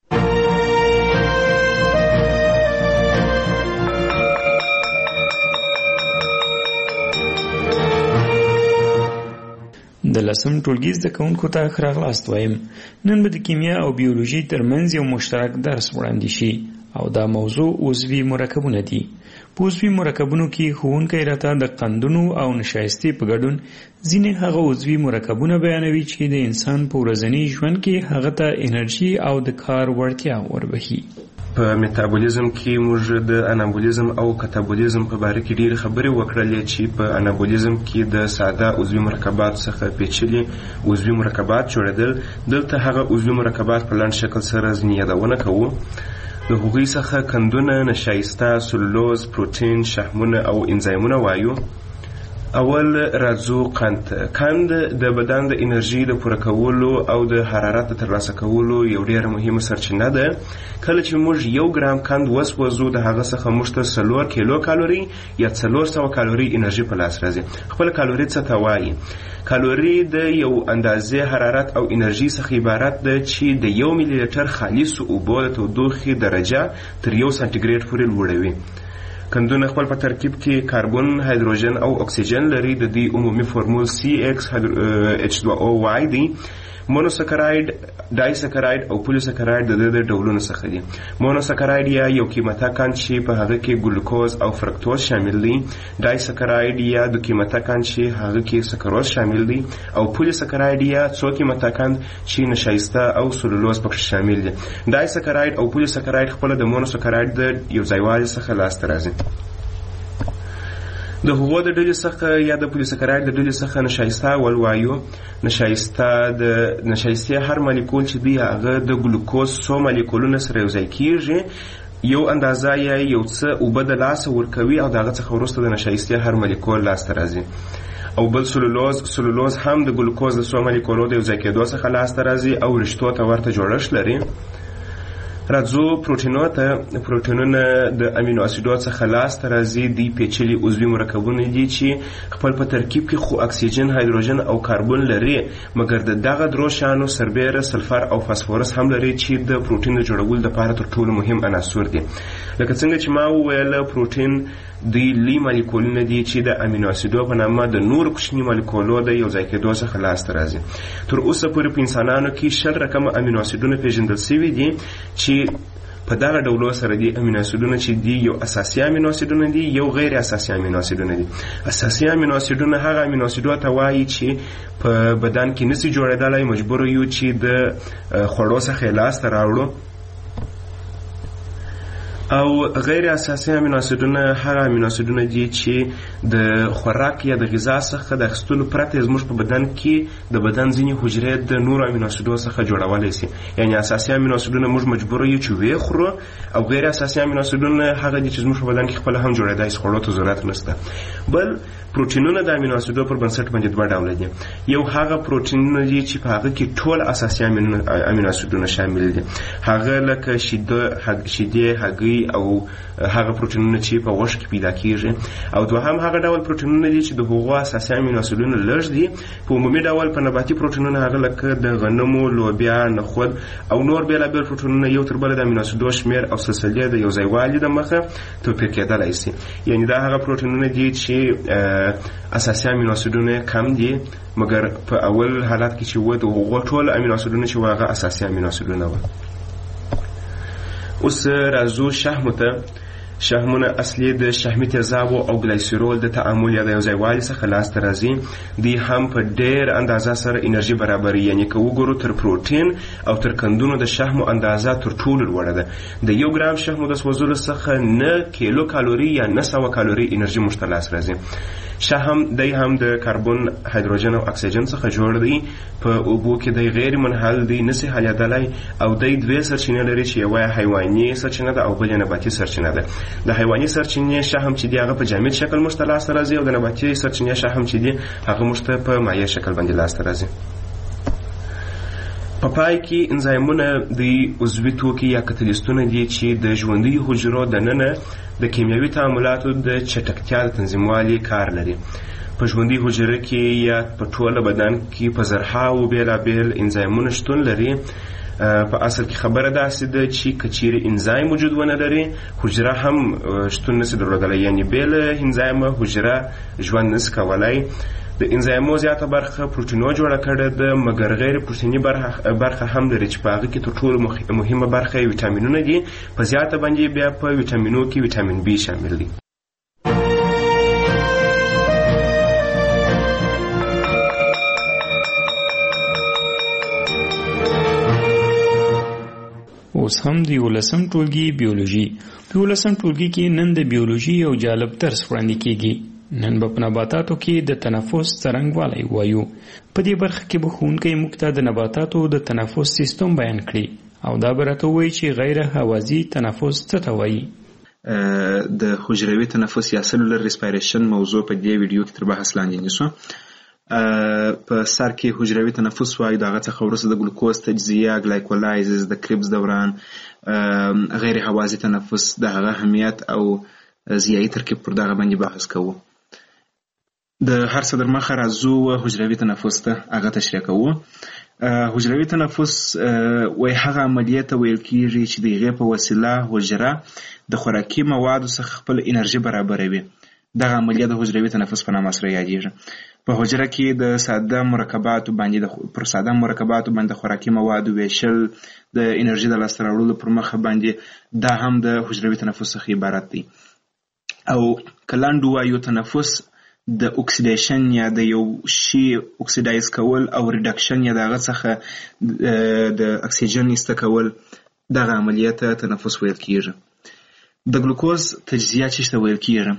د 10 ټولګي زده کوونکو ته ښه راغلاست وایم. نن به د کیمیا او بیولوژي ترمنځ یو مشترک درس وړاندې شي او دا موضوع عضوي مرکبونه دي. په عضوي مرکبونو کې ښوونکی راته د قندونو او نشایستې په ګډون ځینې هغه عضوي مرکبونه بیانوي چې د انسان په ورځني ژوند کې هغه ته انرژي او د کار وړتیا وربخي. په میتابولیزم کې موږ د انابولیزم او کاتابولیزم په باره کې ډېرې خبرې وکړلې چې په انابولیزم کې د ساده عضوي مرکبات څخه پیچلي عضوي مرکبات جوړېدل. دلته هغه عضوي مرکبات په لنډ شکل سره ځینې یادونه کوو. د هغوی څخه کندونه، نشایسته، سلولوز، پروتین، شحمونه او انزایمونه وایو. اول راځو قند د بدن د انرژي د پوره کولو او د حرارت د ترلاسه کولو یو ډېره مهمه سرچینه ده. کله چې موږ 1 ګرام قند وسوځو د هغه څخه موږ ته 4 کیلو کالوري یا 400 کالوري انرژي په لاس راځي. خپل کالوري څه ته وایي؟ کالوري د یو اندازې حرارت او انرژي څخه عبارت ده چې د 1 ملي لیټر خالص اوبو د تودوخې درجه تر 1 سانتیګریډ پورې لوړوي. کندونه خپل په ترکیب کې کاربن، هایدروجن او اکسیجن لري. د دې عمومي فورمول CXH2O دی. مونوسکراید، ډایسکراید او پولیسکراید د ډولونو څخه دي. مونوسکراید یا یو قیمته قند چې په هغه کې ګلوکوز او فرکتوز شامل دي. ډایسکراید یا د قیمته قند چې هغه کې سکروز شامل دي. او پولیسکراید یا څو قیمته قند چې نشایسته او سلولوز پکې شامل دي. ډایسکراید او پولیسکراید خپل د مونوسکراید د یو ځایوالي څخه لاسته راځي. د هغو د ډلې څخه یا د پولیسکراید د ډلې څخه نشایسته ولوایو. نشایسته هر مالیکول چې دی هغه د ګلوکوز څو مالیکولونه سره یوځای کیږي یو اندازه یا یو څه اوبه د لاسه ورکوي او د هغه څخه وروسته د نشایستې هر مالیکول لاسته راځي. او بل سلولوز هم د ګلوکوز د څو مالیکولو د یو ځای کېدو څخه لاسته راځي او رشتو ته ورته جوړښت لري. راځو پروټینونه د امینو اسیدو څخه لاسته راځي. دوی پیچلي عضوي مرکبونه دي چې خپل په ترکیب کې خو اکسیجن، هایدروجن او کاربن لري، مګر د دغه درو شانو سربیره، سلفر او فاسفورس هم لري چې د پروټین د جوړولو لپاره تر ټولو مهم عناصر دي. لکه څنګه چې ما وویل، پروټین دوی لوی مالیکولونه دي چې د امینو اسیدو په نامه د نورو کوچني مالیکولو د یو ځای کېدو څخه لاسته راځي. تر اوسه پورې په انسانانو کې 60 رقمه امینو اسیدونه پیژندل شوي دي چې په دغه ډولو سره دي امینو اسیدونه چې دي یو اساسي امینو اسیدونه دي، یو غیر اساسي امینو اسیدونه دي. اساسي امینو اسیدونه هغه امینو اسیدو ته وایي چې په بدن کې نشي جوړېدلی، مجبور یو چې د خوړو څخه لاسته راوړو. او غیر اساسي امینو اسیدونه هغه امینو اسیدونه دي چې د خوراک یا د غذا څخه د اخیستلو پرته زموږ په بدن کې د بدن ځینې حجرې د نورو امینو اسیدو څخه جوړولی شي. یعنی اساسي امینو اسیدونه موږ مجبور یو چې ویې خورو، او غیر اساسي امینو اسیدونه هغه دي چې زموږ په بدن کې خپله هم جوړېدای شي، خوړو ته ضرورت نشته. بل پروټینونه د امینو اسیدو پر بنسټ باندې دوه ډوله دي. یو هغه پروټینونه دي چې په هغه کې ټول اساسي امینو اسیدونه شامل دي، هغه لکه شیدې، هګۍ او هغه پروټینونه چې په غوښه کې پیدا کیږي. او دوهم هغه ډول پروټینونه دي چې د هغو اساسي امینو اسیدونه لږ دي. په عمومي ډول په نباتي پروټینونه هغه لکه د غنمو، لوبیا، نخود او نور بېلابېل پروټینونه یو تر بله د امینو اسیدو شمېر او سلسلې د یو ځای والي د مخه توپیر کېدلی شي. یعنی دا هغه پروټینونه دي چې اساسي امینو اسیدونه کم دي، مګر په اول حالت کې چې و د هغو ټول امینو اسیدونه چې هغه اساسي امینو اسیدونه وه. اوس راځو شحمو ته. شحمونه اصلي د شحمي تیزابو او ګلایسیرول د تعامل یا د یو ځای والي څخه لاسته راځي. دوی هم په ډېر اندازه سره انرژي برابروي. یعنی که وګورو تر پروټین او تر کندونو د شحمو اندازه تر ټولو لوړه ده. د 1 ګرام شحمو د سوځولو څخه 9 کیلو کالوري یا 900 کالوري انرژي موږ ته لاس راځي. شحم دی هم د کاربن، هایدروجن او اکسیجن څخه جوړ دی. په اوبو کې دی غیر منحل دی، نشي حلیدلی، او دی دوه سرچینې لري چې یوه حیواني سرچینه ده او بل نباتي سرچینه ده. د حیواني سرچینې شحم چې دی هغه په جامد شکل موږ ته لاسته راځي، او د نباتي سرچینې شحم چې دی هغه موږ ته په مایع شکل باندې لاسته راځي. په پای کې انزایمونه د عضوي توکي یا کتلیستونه دي چې د ژوندیو حجرو دننه د کیمیاوي تعاملاتو د چټکتیا د تنظیموالي کار لري. په ژوندي حجره کې یا په ټوله بدن کې په زرهاوو بېلابېل انزایمونه شتون لري. په اصل کې خبره داسې ده چې که چیرې انزایم وجود ونه لري، حجره هم شتون نشي درلودلی. یعنی بې له انزایمه حجره ژوند نشي کولی. د انزایمو زیاته برخه پروټینو جوړه کړې ده، مګر غیر پروټیني برخه هم لري چې په هغه کې تر ټولو مهمه برخه یې ویټامینونه دي. په زیاته باندې بیا په ویټامینو کې ویټامین بي شامل دی. اوس هم د 11م ټولګي بیولوژي. په 11م ټولګي کې نن د بیولوژي یو جالب درس وړاندې کیږي. نن به په نباتاتو کې د تنفس څرنګوالی وایو. په دې برخه کې به ښوونکی موږ ته د نباتاتو د تنفس سیستم بیان کړي، او دا به راته ووایي چې غیر هوازي تنفس څه ته وایي. د حجروي تنفس یا سلولر ریسپایریشن موضوع په دې ویډیو کې تر بحث لاندې نیسو. په سر کې حجروي تنفس وایو، د هغه څخه وروسته د ګلوکوز تجزیه، ګلایکولایزز، د کریبس دوران. غیر هوازي تنفس، د هغه اهمیت او ضیایي ترکیب پر دغه باندې بحث کوو. د هر څه در مخه راځو حجروي تنفس ته، هغه تشریح کوو. حجروي تنفس وایي هغه عملیې ته ویل کیږي چې د هغې په وسیله حجره د خوراکي موادو څخه خپل انرژي برابروي. دغه عملیه د حجروي تنفس په نامه سره یادیږي. په حجره کې د ساده مرکباتو باندې خوراکي موادو ویشل د انرژي د لاسته راوړلو پر مخه باندې، دا هم د حجروي تنفس څخه عبارت دی. او کلاندو وایو تنفس د اکسیډیشن یا د یو شی اکسیډایز کول او ریډکشن یا دغه څخه د اکسیجن ایسته کول، دغه عملیه ته تنفس ویل کیږي. د ګلوکوز تجزیه چې ته ویل کیږي،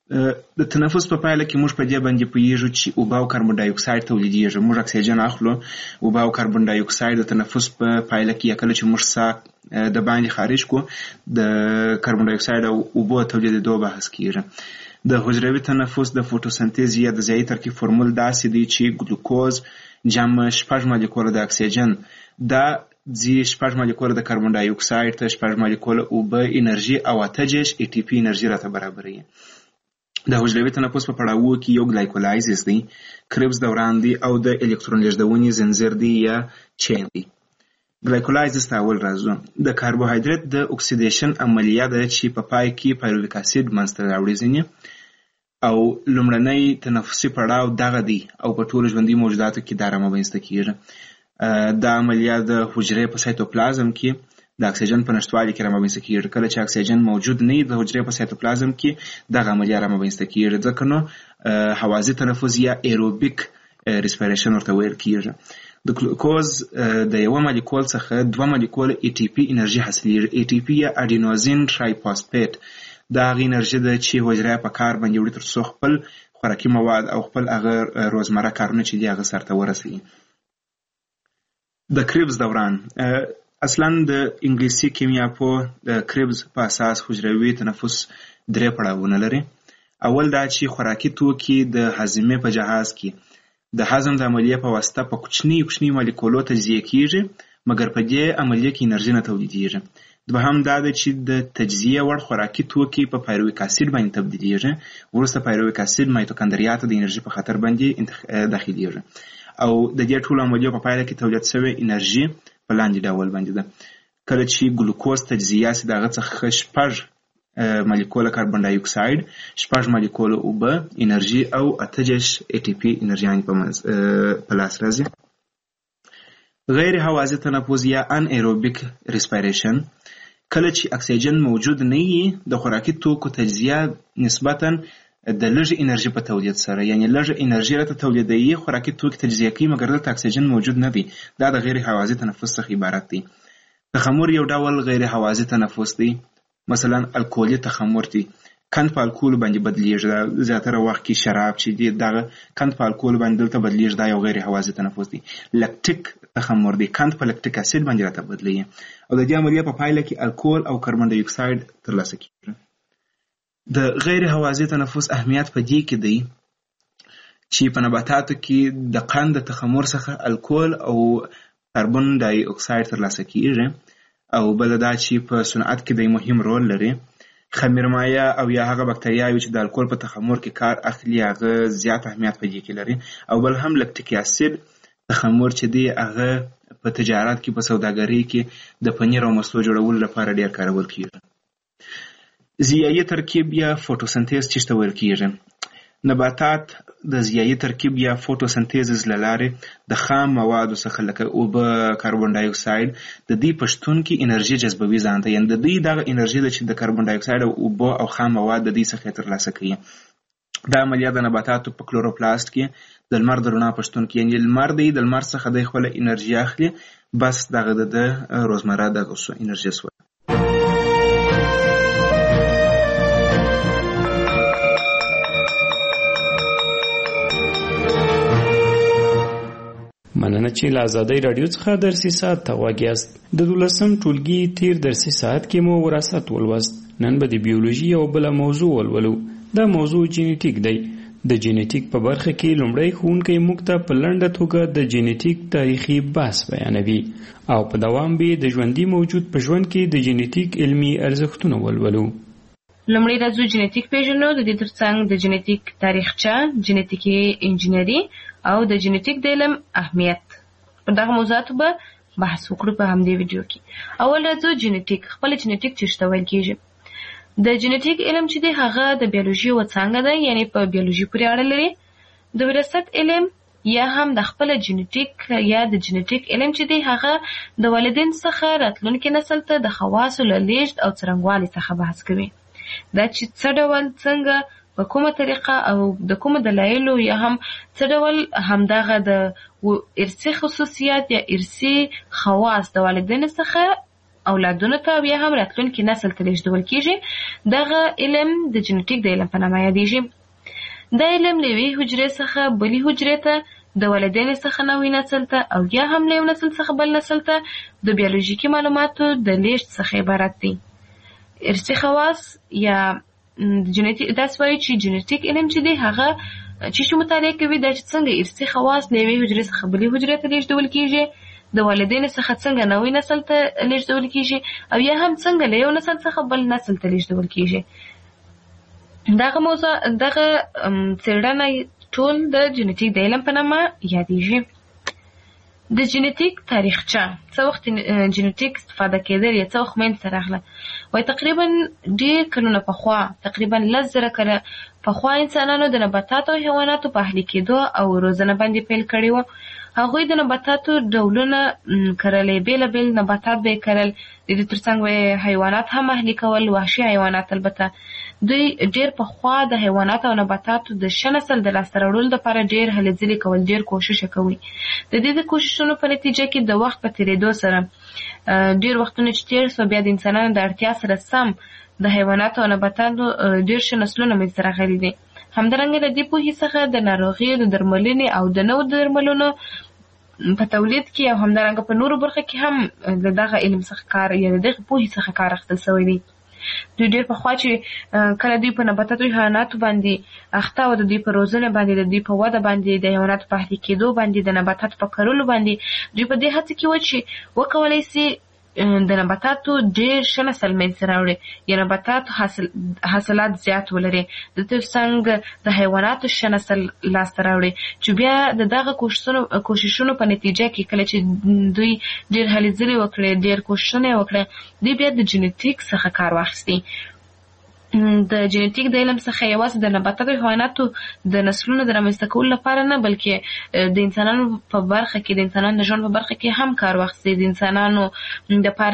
د تنفس په پایله کې موږ په دې باندې پوهیږو چې اوبه او کاربن ډای اکساید تولیدېږي. موږ اکسیجن اخلو، اوبه او کاربن ډای اکساید د تنفس په پایله کې کله چې موږ ساه د باندې خارج کو د کاربن ډای اکساید او اوبو تولیدېدو بحث کیږي. د حجروي تنفس د فوټوسنتیز یا د ضایع ترکیب فرمول داسې دی چې ګلوکوز جمع 6 مالیکوله د اکسیجن دا ځي 6 مالیکوله د کاربن ډای اکساید ته 6 مالیکوله اوبه انرژي او 8 اي ټي پی انرژي راته برابروي. د حجروي تنفس په پړاو کې یو ګلایکولایزس دی، کربس دوران دی او د الکترون لیږدونې زنځیر دی یا چین دی. ګلایکولایزس ته اول راځو. د کاربوهایډریټ د اکسیډیشن عملیه ده چې په پای کې پایرویک اسید منځته راوړي ځینې او لومړنی تنفسي پړاو دغه دی او په ټولو ژوندي موجوداتو کې دا رامنځته کیږي. دا عملیه د حجرې په سایتوپلازم کې د اکسیجن په نشتوالي کې رامنځته کیږي. کله چې اکسیجن موجود نه وي د حجرې په سایتوپلازم کې دغه عملیه رامنځته کیږي. ځکه نو حوازي تنفس یا ایروبیک ریسپیریشن ورته ویل کیږي. د ګلوکوز د یو مالیکول څخه 2 مالیکول ای ټي پی انرژي حاصلېږي. ای ټي پی یا اډینوزین ټرایفاسفیټ دا هغه انرژي ده چې حجره په کار باندې وړي ترڅو خپل خوراکي مواد او خپل هغه روزمره کارونه چې دي هغه سرته ورسوي. د کریبس دوران اصلا د انګلیسي کیمیا په د کریبس په اساس حجروي تنفس 3 پړاوونه لري. اول دا چې خوراکي توکي د هاضمې په جهاز کې د هضم د عملیې په واسطه په کوچني مالیکولو تجزیه کیږي، مګر په دې عملیې کې انرژي نه تولیدېږي. دوهم دا ده چې د تجزیه وړ خوراکي توکي په پایرویک اسید باندې تبدیلېږي. وروسته پایرویک اسید مایتوکاندریا ته د انرژي په خاطر باندې داخليږي او د دې ټولو عملیو په پایله کې تولید شوی انرژي په لاندې ډول باندې ده. کله چې ګلوکوز تجزیه سي دغه څخه 6 مالیکوله کاربن ډای اکساید، 6 مالیکوله اوبه انرژي او 8 اي ټي پی انرژي په لاس راځي. غیر حوازي تنفس یا ان ایروبیک ریسپیریشن کله چې اکسیجن موجود نه وي د خوراکي توکو تجزیه نسبتاً د لږ انرژي په تولید سره، یعنی لږ انرژي راته تولیدوي، خوراکي توکي تجزیه کوي مګر دلته اکسیجن موجود نه وي. دا د غیر حوازي تنفس څخه عبارت دی. تخمر یو ډول غیر حوازي تنفس دی. مثلا الکولي تخمر دی، کند په الکول باندې بدلیږي. زیاتره وخت کې شراب چې دی دغه کند په الکول باندې دلته بدلیږي. دا یو غیر حوازي تنفس دی. لکټیک تخمر دی، کند په لکټیک اسید باندې راته بدلیږي او د دې عملیې په پایله کې الکول او کاربن ډای اکساید ترلاسه کیږي. د غیر حوازي تنفس اهمیت په دې کې دی چې په نباتاتو کې د قند تخمر څخه الکول او کاربن ډای اکساید ترلاسه کیږي او بل دا چې په صنعت کې د مهم رول لري. خمیرمایه او یا هغه بکتریاوي چې د الکول په تخمر کې کار اخلي هغه زیات اهمیت په دې کې لري. او بل هم لکټیک اسید تخمر چې دی هغه په تجارت کې په سوداګرۍ کې د پنیر او مستو جوړولو لپاره ډیر کارول کیږي. ضیایي ترکیب یا فوټوسنتیز چې ته ویل کیږي. نباتات د ضیایي ترکیب یا فوټوسنتیز له لارې د خام موادو څخه لکه اوبه، کاربن ډای اکساید د دې پښتون کې انرژي جذبوي ځان ته، یعنی د دې دغه انرژي د چې د کاربن ډای اکساید او اوبه او خام مواد د دې څخه ترلاسه کوي. دا عملیه د نباتاتو په کلوروپلاست کې د لمر د رڼا پښتون کې، یعنی لمر دی د لمر څخه د خپل انرژي اخلي، بس دغه د روزمره دغه انرژي سو. مننه چې له ازادۍ راډیو څخه درسي ساعت ته غوږ یاست. د 12م ټولګي تیر درسي ساعت کې مو وراثت ولوست. نن به د بیولوژي یو بل موضوع ولولو. دا موضوع جینیټیک دی. د جینیټیک په برخه کې لومړی ښوونکی موږ ته په لنډه توګه د جینیټیک تاریخي بحث بیانوي او په دوام به د ژوندي موجود په ژوند کې د جینیټیک علمي ارزښتونه ولولو. لومړی راځو جینیټیک پیژنو. د دې ترڅنګ د جینیټیک تاریخچه، جینیټیکي انجینری او د جینیټیک د علم اهمیت په دغه موضوعاتو به بحث وکړو په همدې ویډیو کې. اول راځو جینیټیک. خپل جینیټیک چې ویل کیږي. د جینیټیک علم چې دی هغه د بیولوژي و څانګه ده، یعنی په بیولوژي پورې اړه لري. د وراثت علم یا هم د خپل جینیټیک یا د جینیټیک علم چې دی هغه د والدین څخه راتلونکي نسل ته د خواصو له لیږد او څرنګوالي څخه بحث کوي. دا چې څه ډول، څنګه، په کومه طریقه او د کومو دلایلو یا هم څه ډول همدغه د ارثي خصوصیات یا ارثي خواص د والدینو څخه اولادونو ته او یا هم راتلونکي نسل ته لیږدول کیږي. دغه علم د جنیټیک د علم په نامه یادیږي. دا علم له یوې حجرې څخه بلې حجرې ته، د والدینو څخه نوي نسل ته او یا هم له یو نسل څخه بل نسل ته د بیولوژیکي معلوماتو د لیږد څخه عبارت دی. ارثي خواص یا جنیټیک، داسې وایي چې جنیټیک علم چې دی هغه چې مطالعه کوي دا چې څنګه ارثي خواص له یوې حجرې څخه بلې حجرې ته لیږدول کیږي، د والدینو څخه څنګه نوی نسل ته لیږدول کیږي او یا هم څنګه له یو نسل څخه بل نسل ته لیږدول کیږي. دغه څېړنه ټول د جنیټیک د علم په نامه یادیږي. د جنیټیک تاریخچه څه وخت جنیټیک استفاده کېدل یا څه وخت منځته راغله؟ وایي تقریبا ډېر کلونه پخوا، تقریبا 10,000 کاله پخوا انسانانو د نباتاتو او حیواناتو په اهلي کېدو او روزنه باندې پیل کړی و. هغوی د نباتاتو ډولونه کرلې، بېلابېل نباتات به یې کرل، د دې ترڅنګ به حیوانات هم اهلي کول، وحشي حیوانات. البته دوی ډېر پخوا د حیواناتو او نباتاتو د ښه نسل د لاسته راوړلو لپاره ډېر هلې ځلې کول، ډېر کوښښ کوي. د دې د کوښښونو په نتیجه کې د وخت په تېرېدو سره ډېر وختونه چې تېر سو، بیا د انسانانو د اړتیا سره سم د حیواناتو او نباتاتو ډېر ښه نسلونه منځته راغلي دي. همدارنګه د دې پوهې څخه د ناروغیو د درملنې او د نوو درملونو په تولید کې او همدارنګه په نورو برخه کې هم د دغه علم څخه کار یا د دغه پوهې څخه کار اخیستل شوی دی. دوی ډېر پخوا چې کله دوی په نباتاتو او حیواناتو باندې اخته او د دوی په روزنه باندې، د دوی په وده باندې، د حیواناتو په اهلي کېدو باندې، د نباتاتو په کرلو باندې، دوی په دې هڅه کې و چې وکولی سي د نباتاتو ډېر ښه نسل منځته راوړي یا نباتاتو حاصلات زیات ولري، د ترڅنګ د حیواناتو ښه نسل لاسته راوړي. چې بیا د دغه کوښښونو په نتیجه کې کله چې دوی ډېر هلې ځلې وکړې، ډېر کوښښونه یې وکړه، دوی بیا د جنیټیک څخه کار واخیستی. د جنیټیک د علم څخه یوازې د نباتاتو او حیواناتو د نسلونو د رامنځته کولو لپاره نه، بلکې د انسانانو په برخه کې، د انسانانو د ژوند په برخه کې هم کار واخیستی. د انسانانو دپاره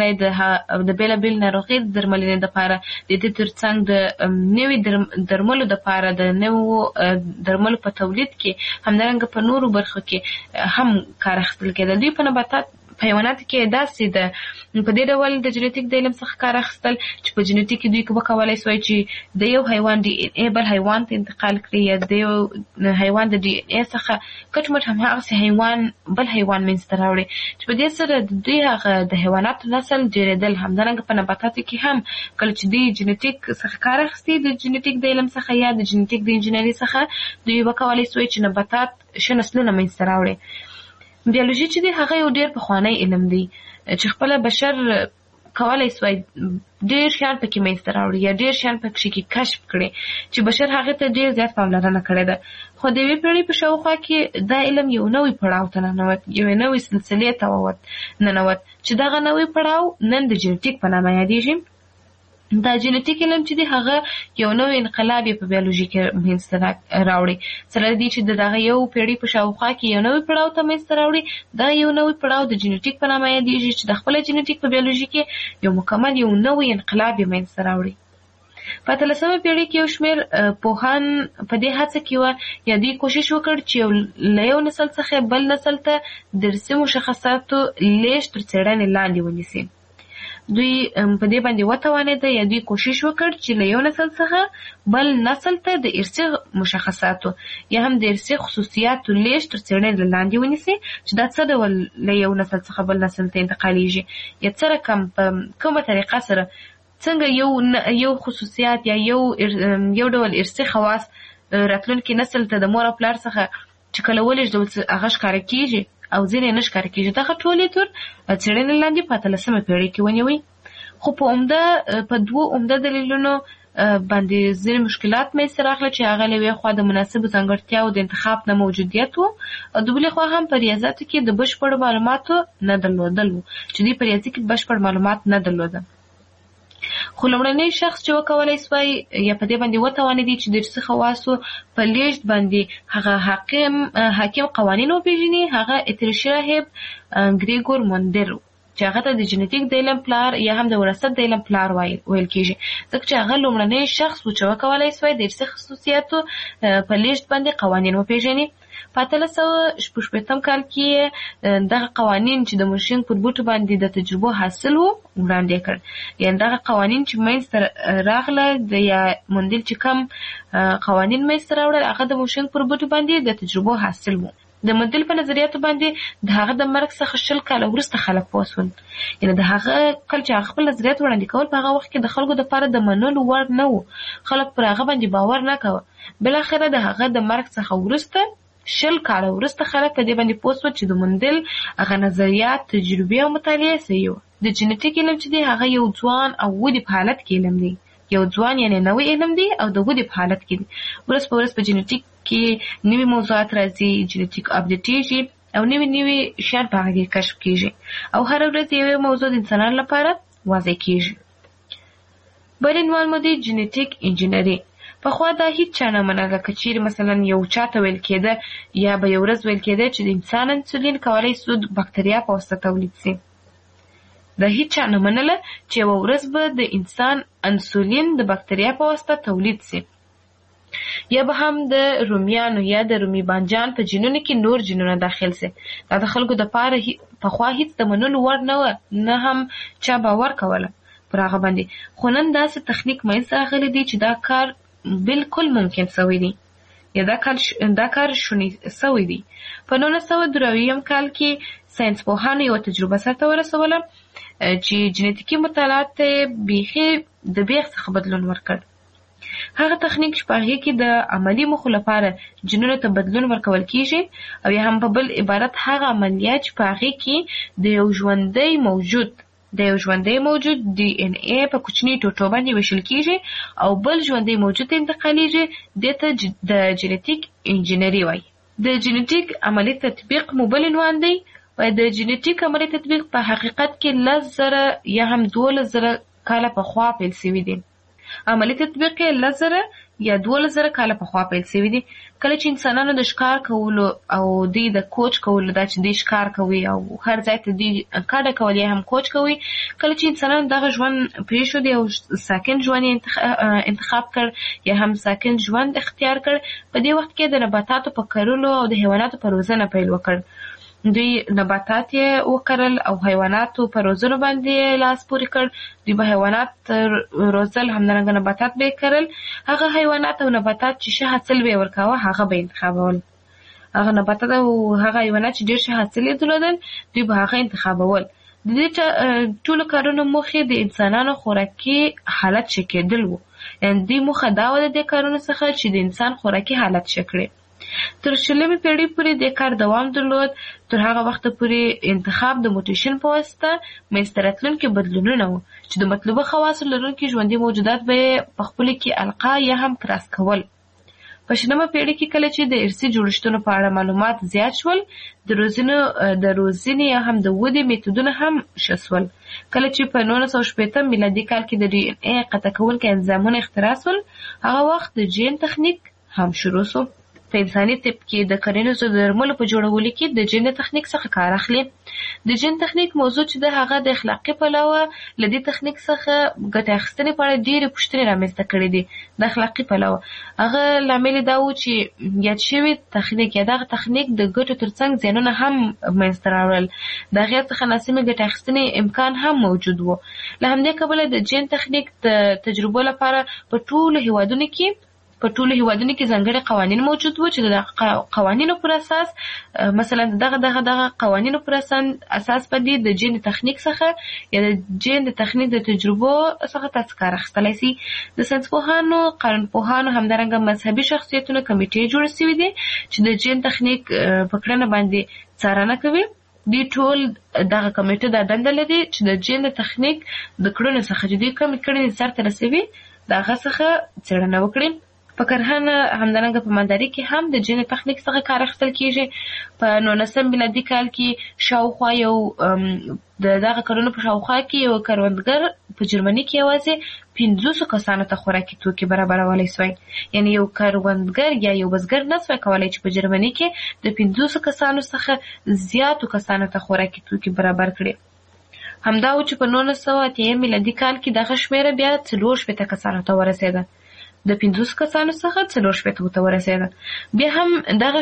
د بېلابېل ناروغۍ د درملنې دپاره، د دې ترڅنګ د نوي درملو دپاره، د نوو درملو په تولید کې، همدارنګه په نورو برخو کې هم کار اخیستل کېده. دوی په حیواناتو کې داسې ده، په دې ډول د جنیټیک د علم څخه کار اخیستل چې په جنیټیک کې دوی وکولی سوی چې د یو حیوان ډي ان اے بل حیوان ته انتقال کړي، یا د یو حیوان د ډي ان اے څخه کټ مټ هماغسې حیوان بل حیوان منځته راوړي، چې په دې سره د دوی هغه د حیواناتو نسل ډېرېدل. همدارنګه په نباتاتو کې هم کله چې دوی جنیټیک څخه کار اخیستي، د جنیټیک د علم څخه یا د جنیټیک د انجینري څخه، دوی وکولی سوی چې نباتات ښه نسلونه منځته راوړي. بیولوژي چې دی هغه یو ډېر پخوانی علم دی چې خپله بشر کولی سوی ډېر شیان پکې منځته راوړي یا ډېر شیان پکې کشف کړي چې بشر هغې ته ډېر زیات پاملرنه کړې ده. خو د یوې پېړۍ په شاوخوا کې دا علم یو نوی پړاو ته ننوت، یوې نوې سلسلې ته ننوت چې دغه نوی پړاو نن د جنیټیک په نامه یادېږي. دا جنیټیک علم چې دی هغه یو نوی انقلاب یې په بیولوژي کې منځته راوړي، سره دې چې دغه یو پېړۍ په شاوخوا کې یو نوی پړاو ته منځته راوړي. دا یو نوی پړاو د جنیټیک په نامه یادېږي چې د خپله جنیټیک په بیولوژي کې یو مکمل یو نوی انقلاب یې منځته راوړي. په 18مه پېړۍ کې یو شمېر پوهان په دې هڅه کې وه یا دوی کوښښ وکړ چې له یو نسل څخه بل نسل ته د ارثي مشخصاتو لیږد تر څېړنې لاندې ونیسي. دوی په دې باندې وتوانېده یا دوی کوښښ وکړ چې له یو نسل څخه بل نسل ته د ارثي مشخصاتو یا هم د ارثي خصوصیاتو لیږد تر څېړنې لاندې ونیسي، چې دا څه ډول له یو نسل څخه بل نسل ته انتقالیږي یا څه رقم په کومه طریقه سره څنګه یو خصوصیات یا یو ډول ارثي خواص راتلونکي نسل ته د مور او پلار څخه چې کله ولېږدول هغه ښکاره کېږي او ځینې نه ښکاره کېږي. دغه ټولې تر څېړنې لاندې په 18مه پېړۍ کې ونیوئ. خو په 2 عمده دلیلونو باندې ځینې مشکلات منځته راغله چې هغه له یوې خوا د مناسبو ځانګړتیاوو د انتخاب نه موجودیت و او د بلې خوا هم په ریاضیاتو کې د بشپړو معلوماتو نه درلودل و چې دوی په ریاضي کې بشپړ معلومات نه درلوده. خو لومړنی شخص چې وکولی سوی یا په دې باندې وتوانېدی چې د ارثي خواصو په لیږد باندې هغه حاکم قوانین وپېژني، هغه اتریشي راهب ګریګور موندر چې هغه ته د جنیټیک د علم پلار یا هم د وراثت د علم پلار ویل کېږي، ځکه چې هغه لومړنی شخص و چې وکولی سوی د ارثي خصوصیاتو په لیږد باندې قوانین وپېژني. په 1886 کال کې دغه قوانین چې د موشینګ پر بوټو باندې د تجربو حاصل وو وړاندې کړ. یعنې دغه قوانین چې منځته راغله د یا موندل چې کم قوانین منځته راوړل هغه د موشینګ پر بوټو باندې د تجربو حاصل وو. د موندل په نظریاتو باندې د هغه د مرګ څخه 20 کاله وروسته خلک پوه شول. یعنې د هغه کله چې هغه خپل نظریات وړاندې کول په هغه وخت کې د خلکو دپاره د منلو وړ نه وو. خلک پر هغه باندې باور نه کوه. بالاخره د هغه د مرګ څخه وروسته 20 کاله وروسته خلک په دې باندې پوه شول چې د موندل هغه نظریات تجربې او مطالعې صحیح وو. د جینټیک علم چې دی هغه یو ځوان او ودې په حالت کې علم دی. یو ځوان یعنې نوی علم دی او د ودې په حالت کې دی. ورځ په ورځ په جینټیک کې نوي موضوعات راځي، جینټیک اپډیټیږي او نوي شیان په هغه کې کشف کیږي او هر ورځ یو موضوع د انسانانو لپاره واضح کیږي. بل عنوان مو دی جینټیک انجینری. پخوا دا هیڅ چا نه منله که چیرې مثلا یو چاته ویل کېده یا به یو ورځ ویل کېده چې د انسان انسولین کولی سو د بکتریا په واسطه تولید سي. دا هیڅ چا نه منله چې یوه ورځ به د انسان انسولین د بکتریا په واسطه تولید سي. یا به هم د رومیانو یا د رومي بانجان په جینونو کې نور جینونه داخل سي. دا د خلکو دپاره پخوا هیڅ د منلو وړ نه وه، نه هم چا باور کوله پر هغه باندې. خو نن داسې تخنیک منځته راغلی دی چې دا کار بالکل ممکن سوی دی یا دا کار شونی سوی دی. په 1993 کال کې ساینس پوهانو یوه تجربه سرته ورسوله چې جینټیکي مطالعات ته بیخي د بیخ څخه بدلون ورکړ. هغه تخنیک چې په هغې کې د عملي موخو لپاره جینونو ته بدلون ورکول کیږي او یا هم په بل عبارت هغه عملیات چې په هغې کې د یو ژوندی موجود دی ان ای په کوچني ټوټو باندې ویشل کیږي او بل ژوندی موجود ته انتقالیږي. دې ته د جینټیک انجینری وایي. د جینټیک عملي تطبیق مو بل عنوان دی. د جینټیک عملي تطبیق په حقیقت کې 10,000 یا هم 12,000 کاله پخوا پیل سوي دي. عملي تطبیق یې 10,000 یا 12,000 کاله پخوا پیل سوي دي. کله چې انسانانو د ښکار کولو او دوی د کوچ کولو، دا چې دوی ښکار کوي او هر ځای ته دوی کډه کول یا هم کوچ کوي، کله چې انسانانو دغه ژوند پرېښود او ساکن ژوند یې انتخاب کړ یا هم ساکن ژوند اختیار کړ، په دې وخت کې د نباتاتو په کرلو او د حیواناتو په روزنه پیل وکړ. دوی نباتات یې وکرل او حیواناتو په روزنو باندې لاس پورې کړ. دوی به حیوانات روزل، همدارنګه نباتات به یې کرل. هغه حیوانات او نباتات چې ښه حاصل به یې ورکاوه هغه به یې انتخابول. هغه نباتات او هغه حیوانات چې ډېر ښه حاصل یې درلودل دوی به هغه انتخابول. د دې ټولو کارونو موخې د انسانانو خوراکي حالت ښه کېدل وو. یعنې دوی موخه دا وه د دې کارونو څخه چې د انسان خوراکي حالت ښه کړي. تر 20مې پېړۍ پورې د کار دوام درلود. تر هغه وخته پورې انتخاب د موټیشن په واسطه منځته راتلونکي بدلونونه وو چې د مطلوبه خواصو لرونکي ژوندي موجودات به یې په خپلو کې القا یا هم کراس کول. په 20مه پېړۍ کې کله چې د ارثي جوړښتونو په اړه معلومات زیات شول، د روزنې یا هم د ودې میتودونه هم ښه شول. کله چې په 1960 میلادي کال کې د ډي ان اې قطع کوونکي انزایمونه اختراع شول، هغه وخت د جین تخنیک هم شروع شو. په انساني طب کې د کرنیزو درملو په جوړولو کې د جین تخنیک څخه کار اخلي. د جین تخنیک موضوع چې د هغه د اخلاقي پلوه له دې تخنیک څخه ګټه اخیستنې په اړه ډېرې پوښتنې رامنځته کړې دي. د اخلاقي پلوه هغه لامل دا و چې یاد شوي تخنیک یا دغه تخنیک د ګټو ترڅنګ زیانونه هم منځته راوړل. د هغې څخه ناسمې ګټه اخیستنې امکان هم موجود و. له همدې کبله د جین تخنیک د تجربو لپاره په ټولو هیوادونو کې ځانګړي قوانین موجود وو چې د قوانینو پر اساس مثلا دغه قوانینو پر اساس باندې د جین تخنیک څخه یا د جین د تخنیک د تجربو څخه تاسو کار اخیستلی سي. د ساینس پوهانو، قانون پوهانو، همدارنګه مذهبي شخصیتونو کمیټې جوړې سوي دي چې د جین تخنیک په کړنه باندې څارنه کوي. دوی ټول دغه کمیټه دا دنده لري چې د جین د تخنیک د کړنو څخه چې دوی کومې کړنې سرته رسوي د هغه څخه څېړنه وکړي. په کرهنه همدارنګه په مالدارۍ کې هم د جین تخنیک څخه کار اخیستل کیږي. په 19 میلادي کال کې شاوخوا یو دغه کارونو په شاوخوا کې یو کروندګر په جرمني کې یوازې 500 کسانو ته خوراکي توکي برابرولی سوی. یعنې یو کروندګر یا یو بزګر نه سوی کولی چې په جرمني کې د 500 کسانو څخه زیاتو کسانو ته خوراکي توکي برابر کړي. همدا و چې په 1980 میلادي کال کې دغه شمېره بیا 450 کسانو ته ورسېده. د 50 کسانو څخه 40 ته ورسېده. بیا هم دغه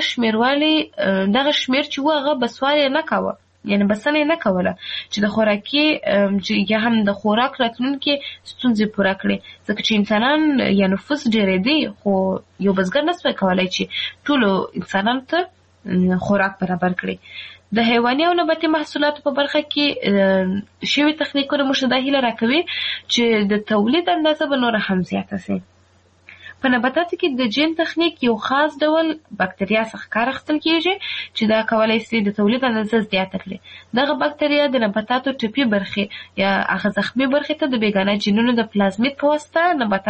شمیر چې هغه بسوال نه کاوه، یعنی بسنه نه کوله چې د خوراکي یا هم د خوراک راتلونکي ستونزې پوره کړي، ځکه چې انسانان یا نفوس ډېر دی، خو یو بزګر نسوي کولای چې ټولو انسانانو ته خوراک برابر کړي. د حیواني او نباتي محصولاتو په برخه کې شوي تخنیکونه موږ ته دا هیله راکوي چې د تولید اندازه به نوره هم زیاته سي. په نباتاتو کې د جین تخنیک یو خاص ډول بکتریا څخه کار اخیستل کیږي چې دا کولای شي د تولید اندازه زیاته کړي. دغه بکتریا د نباتاتو ټپي برخې یا هغه زخمي برخې ته د بیګانه جینونو د پلازمید په واسطه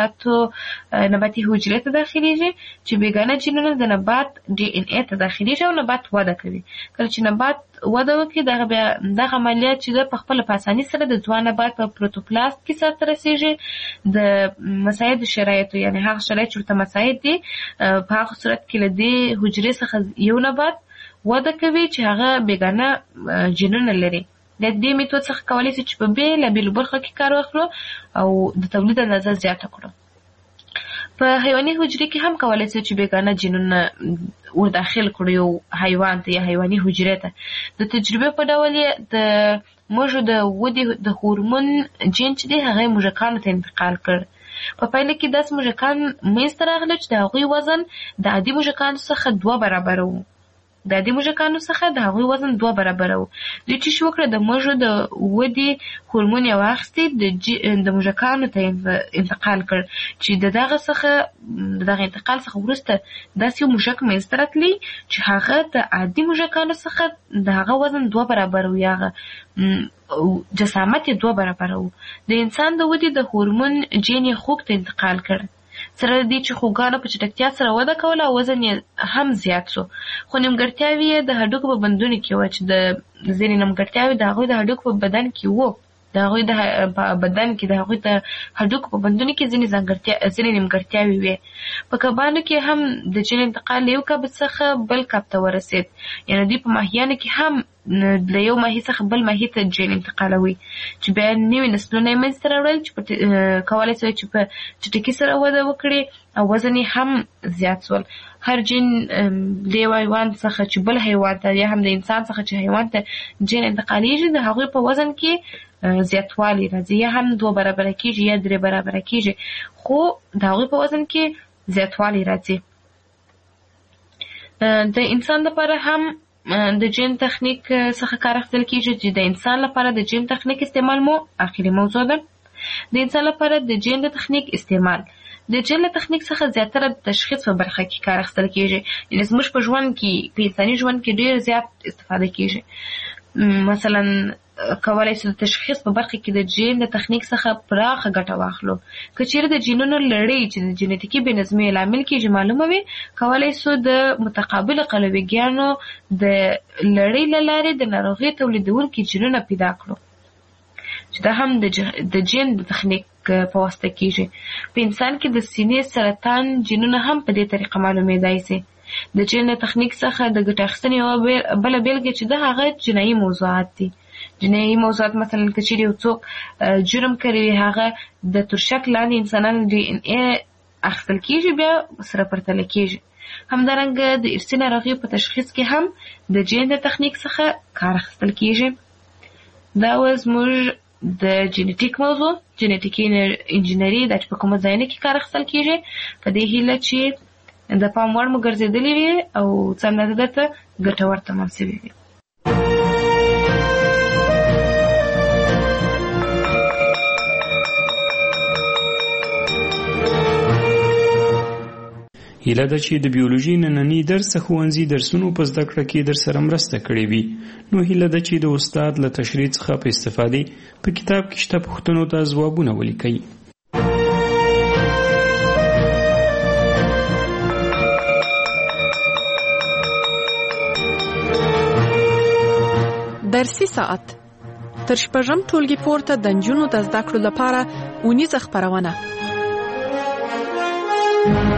نباتي حجرې ته داخليږي چې بیګانه جینونه د نبات ډي ان اي ته داخليږي او نبات وده کوي. کله چې نبات وده وکړي دغه عملیات چې په خپل په اسانۍ سره د ځوان نبات په پروتوپلاست کې سرته رسیږي. د مساعد شرایطو یعنی هغه شرایط چې ورته مساعد دي په هغه صورت کې له دې حجرې څخه یو نبات وده کوي چې هغه بیګانه جینونه لري. د دې میتود څخه کولی شي چې په بیلابیلو برخو کې کار واخلو او د تولید اندازه زیاته کړو. په حیواني حجرې کې هم کولی شي چې بیګانه جینونه ور داخل کړو یو حیوان ته یا حیواني حجرې ته. د تجربې په ډول د موږ د ودې د هورمون جین چې دی هغه موږکانو ته انتقال کړ. په پایله کې داسې موږکان منځته راغلل چې د هغوی وزن د عادي موږکانو څخه 2 برابره و. د عادي موږکانو څخه د هغوی وزن 2 برابره و. دوی چې وکړه د موږ د ودې هورمون یې واخیستې د موږکانو ته انتقال کړ چې دغه انتقال څخه وروسته داسې یو موږک منځته راتلی چې هغه د عادي موږکانو څخه د هغه وزن 2 برابره و یا جسامت یې 2 برابره و. د انسان د ودې د هورمون جین یې خوک ته انتقال کړ. سره دې چې خوګانو په چټکتیا سره وده کوله او وزن یې هم زیات شو. خو نیمګړتیاوې یې د هډوکو په بندونو کې وه چې د ځینې نیمګړتیاوې د هغوی د هډوکو په بدن کې وو. د هغوی د بدن کې د هغوی د هډوکو په بندونو کې ځینې نیمګړتیاوې وې. په کبانو کې هم د جین انتقال یو کب څخه بل کب ته ورسېد. یعنې دوی په ماهیانو کې هم له یو ماهي څخه بل ماهي ته جین انتقالوي چې بیا نوي نسلونه یې منځته راوړل چې کولی شوی چې په چټکۍ سره وده وکړي او وزن یې هم زیات شول. هر جین د یو حیوان څخه چې بل حیوان ته یا هم د انسان څخه چې حیوان ته جین انتقالیږي د هغوی په وزن کې زیاتوالی راځي، یا هم 2 برابره کېږي یا 3 برابره کېږي، خو د هغوی په وزن کې زیاتوالی راځي. د انسان لپاره هم د جین تخنیک څخه کار اخیستل کېږي چې د انسان لپاره د جین تخنیک استعمال مو اخري موضوع ده. د انسان لپاره د جین د تخنیک استعمال د جین له تخنیک څخه زیاتره د تشخیص په برخه کې کار اخیستل کېږي. یعنې زموږ په ژوند کې په انساني ژوند کې ډېر زیات استفاده کېږي. مثلا کولی شو د تشخیص په برخه کې د جین د تخنیک څخه پراخه ګټه واخلو. که چیرې د جینونو لړۍ چې د جینیتیکي بې نظمۍ لامل کېږي معلومه وي، کولی شو د متقابل قلویګانو د لړۍ له لارې د ناروغۍ تولیدونکي جینونه پیدا کړو چې دا هم د جین د تخنیک په واسطه کېږي. په انسان کې د سینې سرطان جینونه هم په دې طریقه معلومېدای شي. د جین د تخنیک څخه د ګټه اخیستنې یوه بله بېلګه چې ده هغه جنایي موضوعات دي. جنایي موضوعات مثلا که چیرې یو څوک جرم کوي هغه د ترشک لاندې انسانانو ډي ان اي اخیستل کېږي بیا سره پرتله کېږي. همدارنګه د ارثي ناروغیو په تشخیص کې هم د جین د تخنیک څخه کار اخیستل کېږي. دا و زموږ د جینیټیک موضوع، جینیټیکي انجینري دا چې په کومو ځایونو کې کار اخیستل کېږي. په دې هیله چې د پام وړ مو ګرځېدلې وي او څه اندازه درته ګټور تمام شوي وي. هیله ده چې د بیولوژي نننی درس ښوونځي درسونو په زده کړه کې در سره مرسته کړې وي. نو هیله ده چې د استاد له تشریح څخه په استفادې په کتاب کې شته پوښتنو ته ځوابونه ولیکئ. درسي ساعت تر شپږم ټولګي پورته د نجونو د زده کړو لپاره اونیزه خپرونه.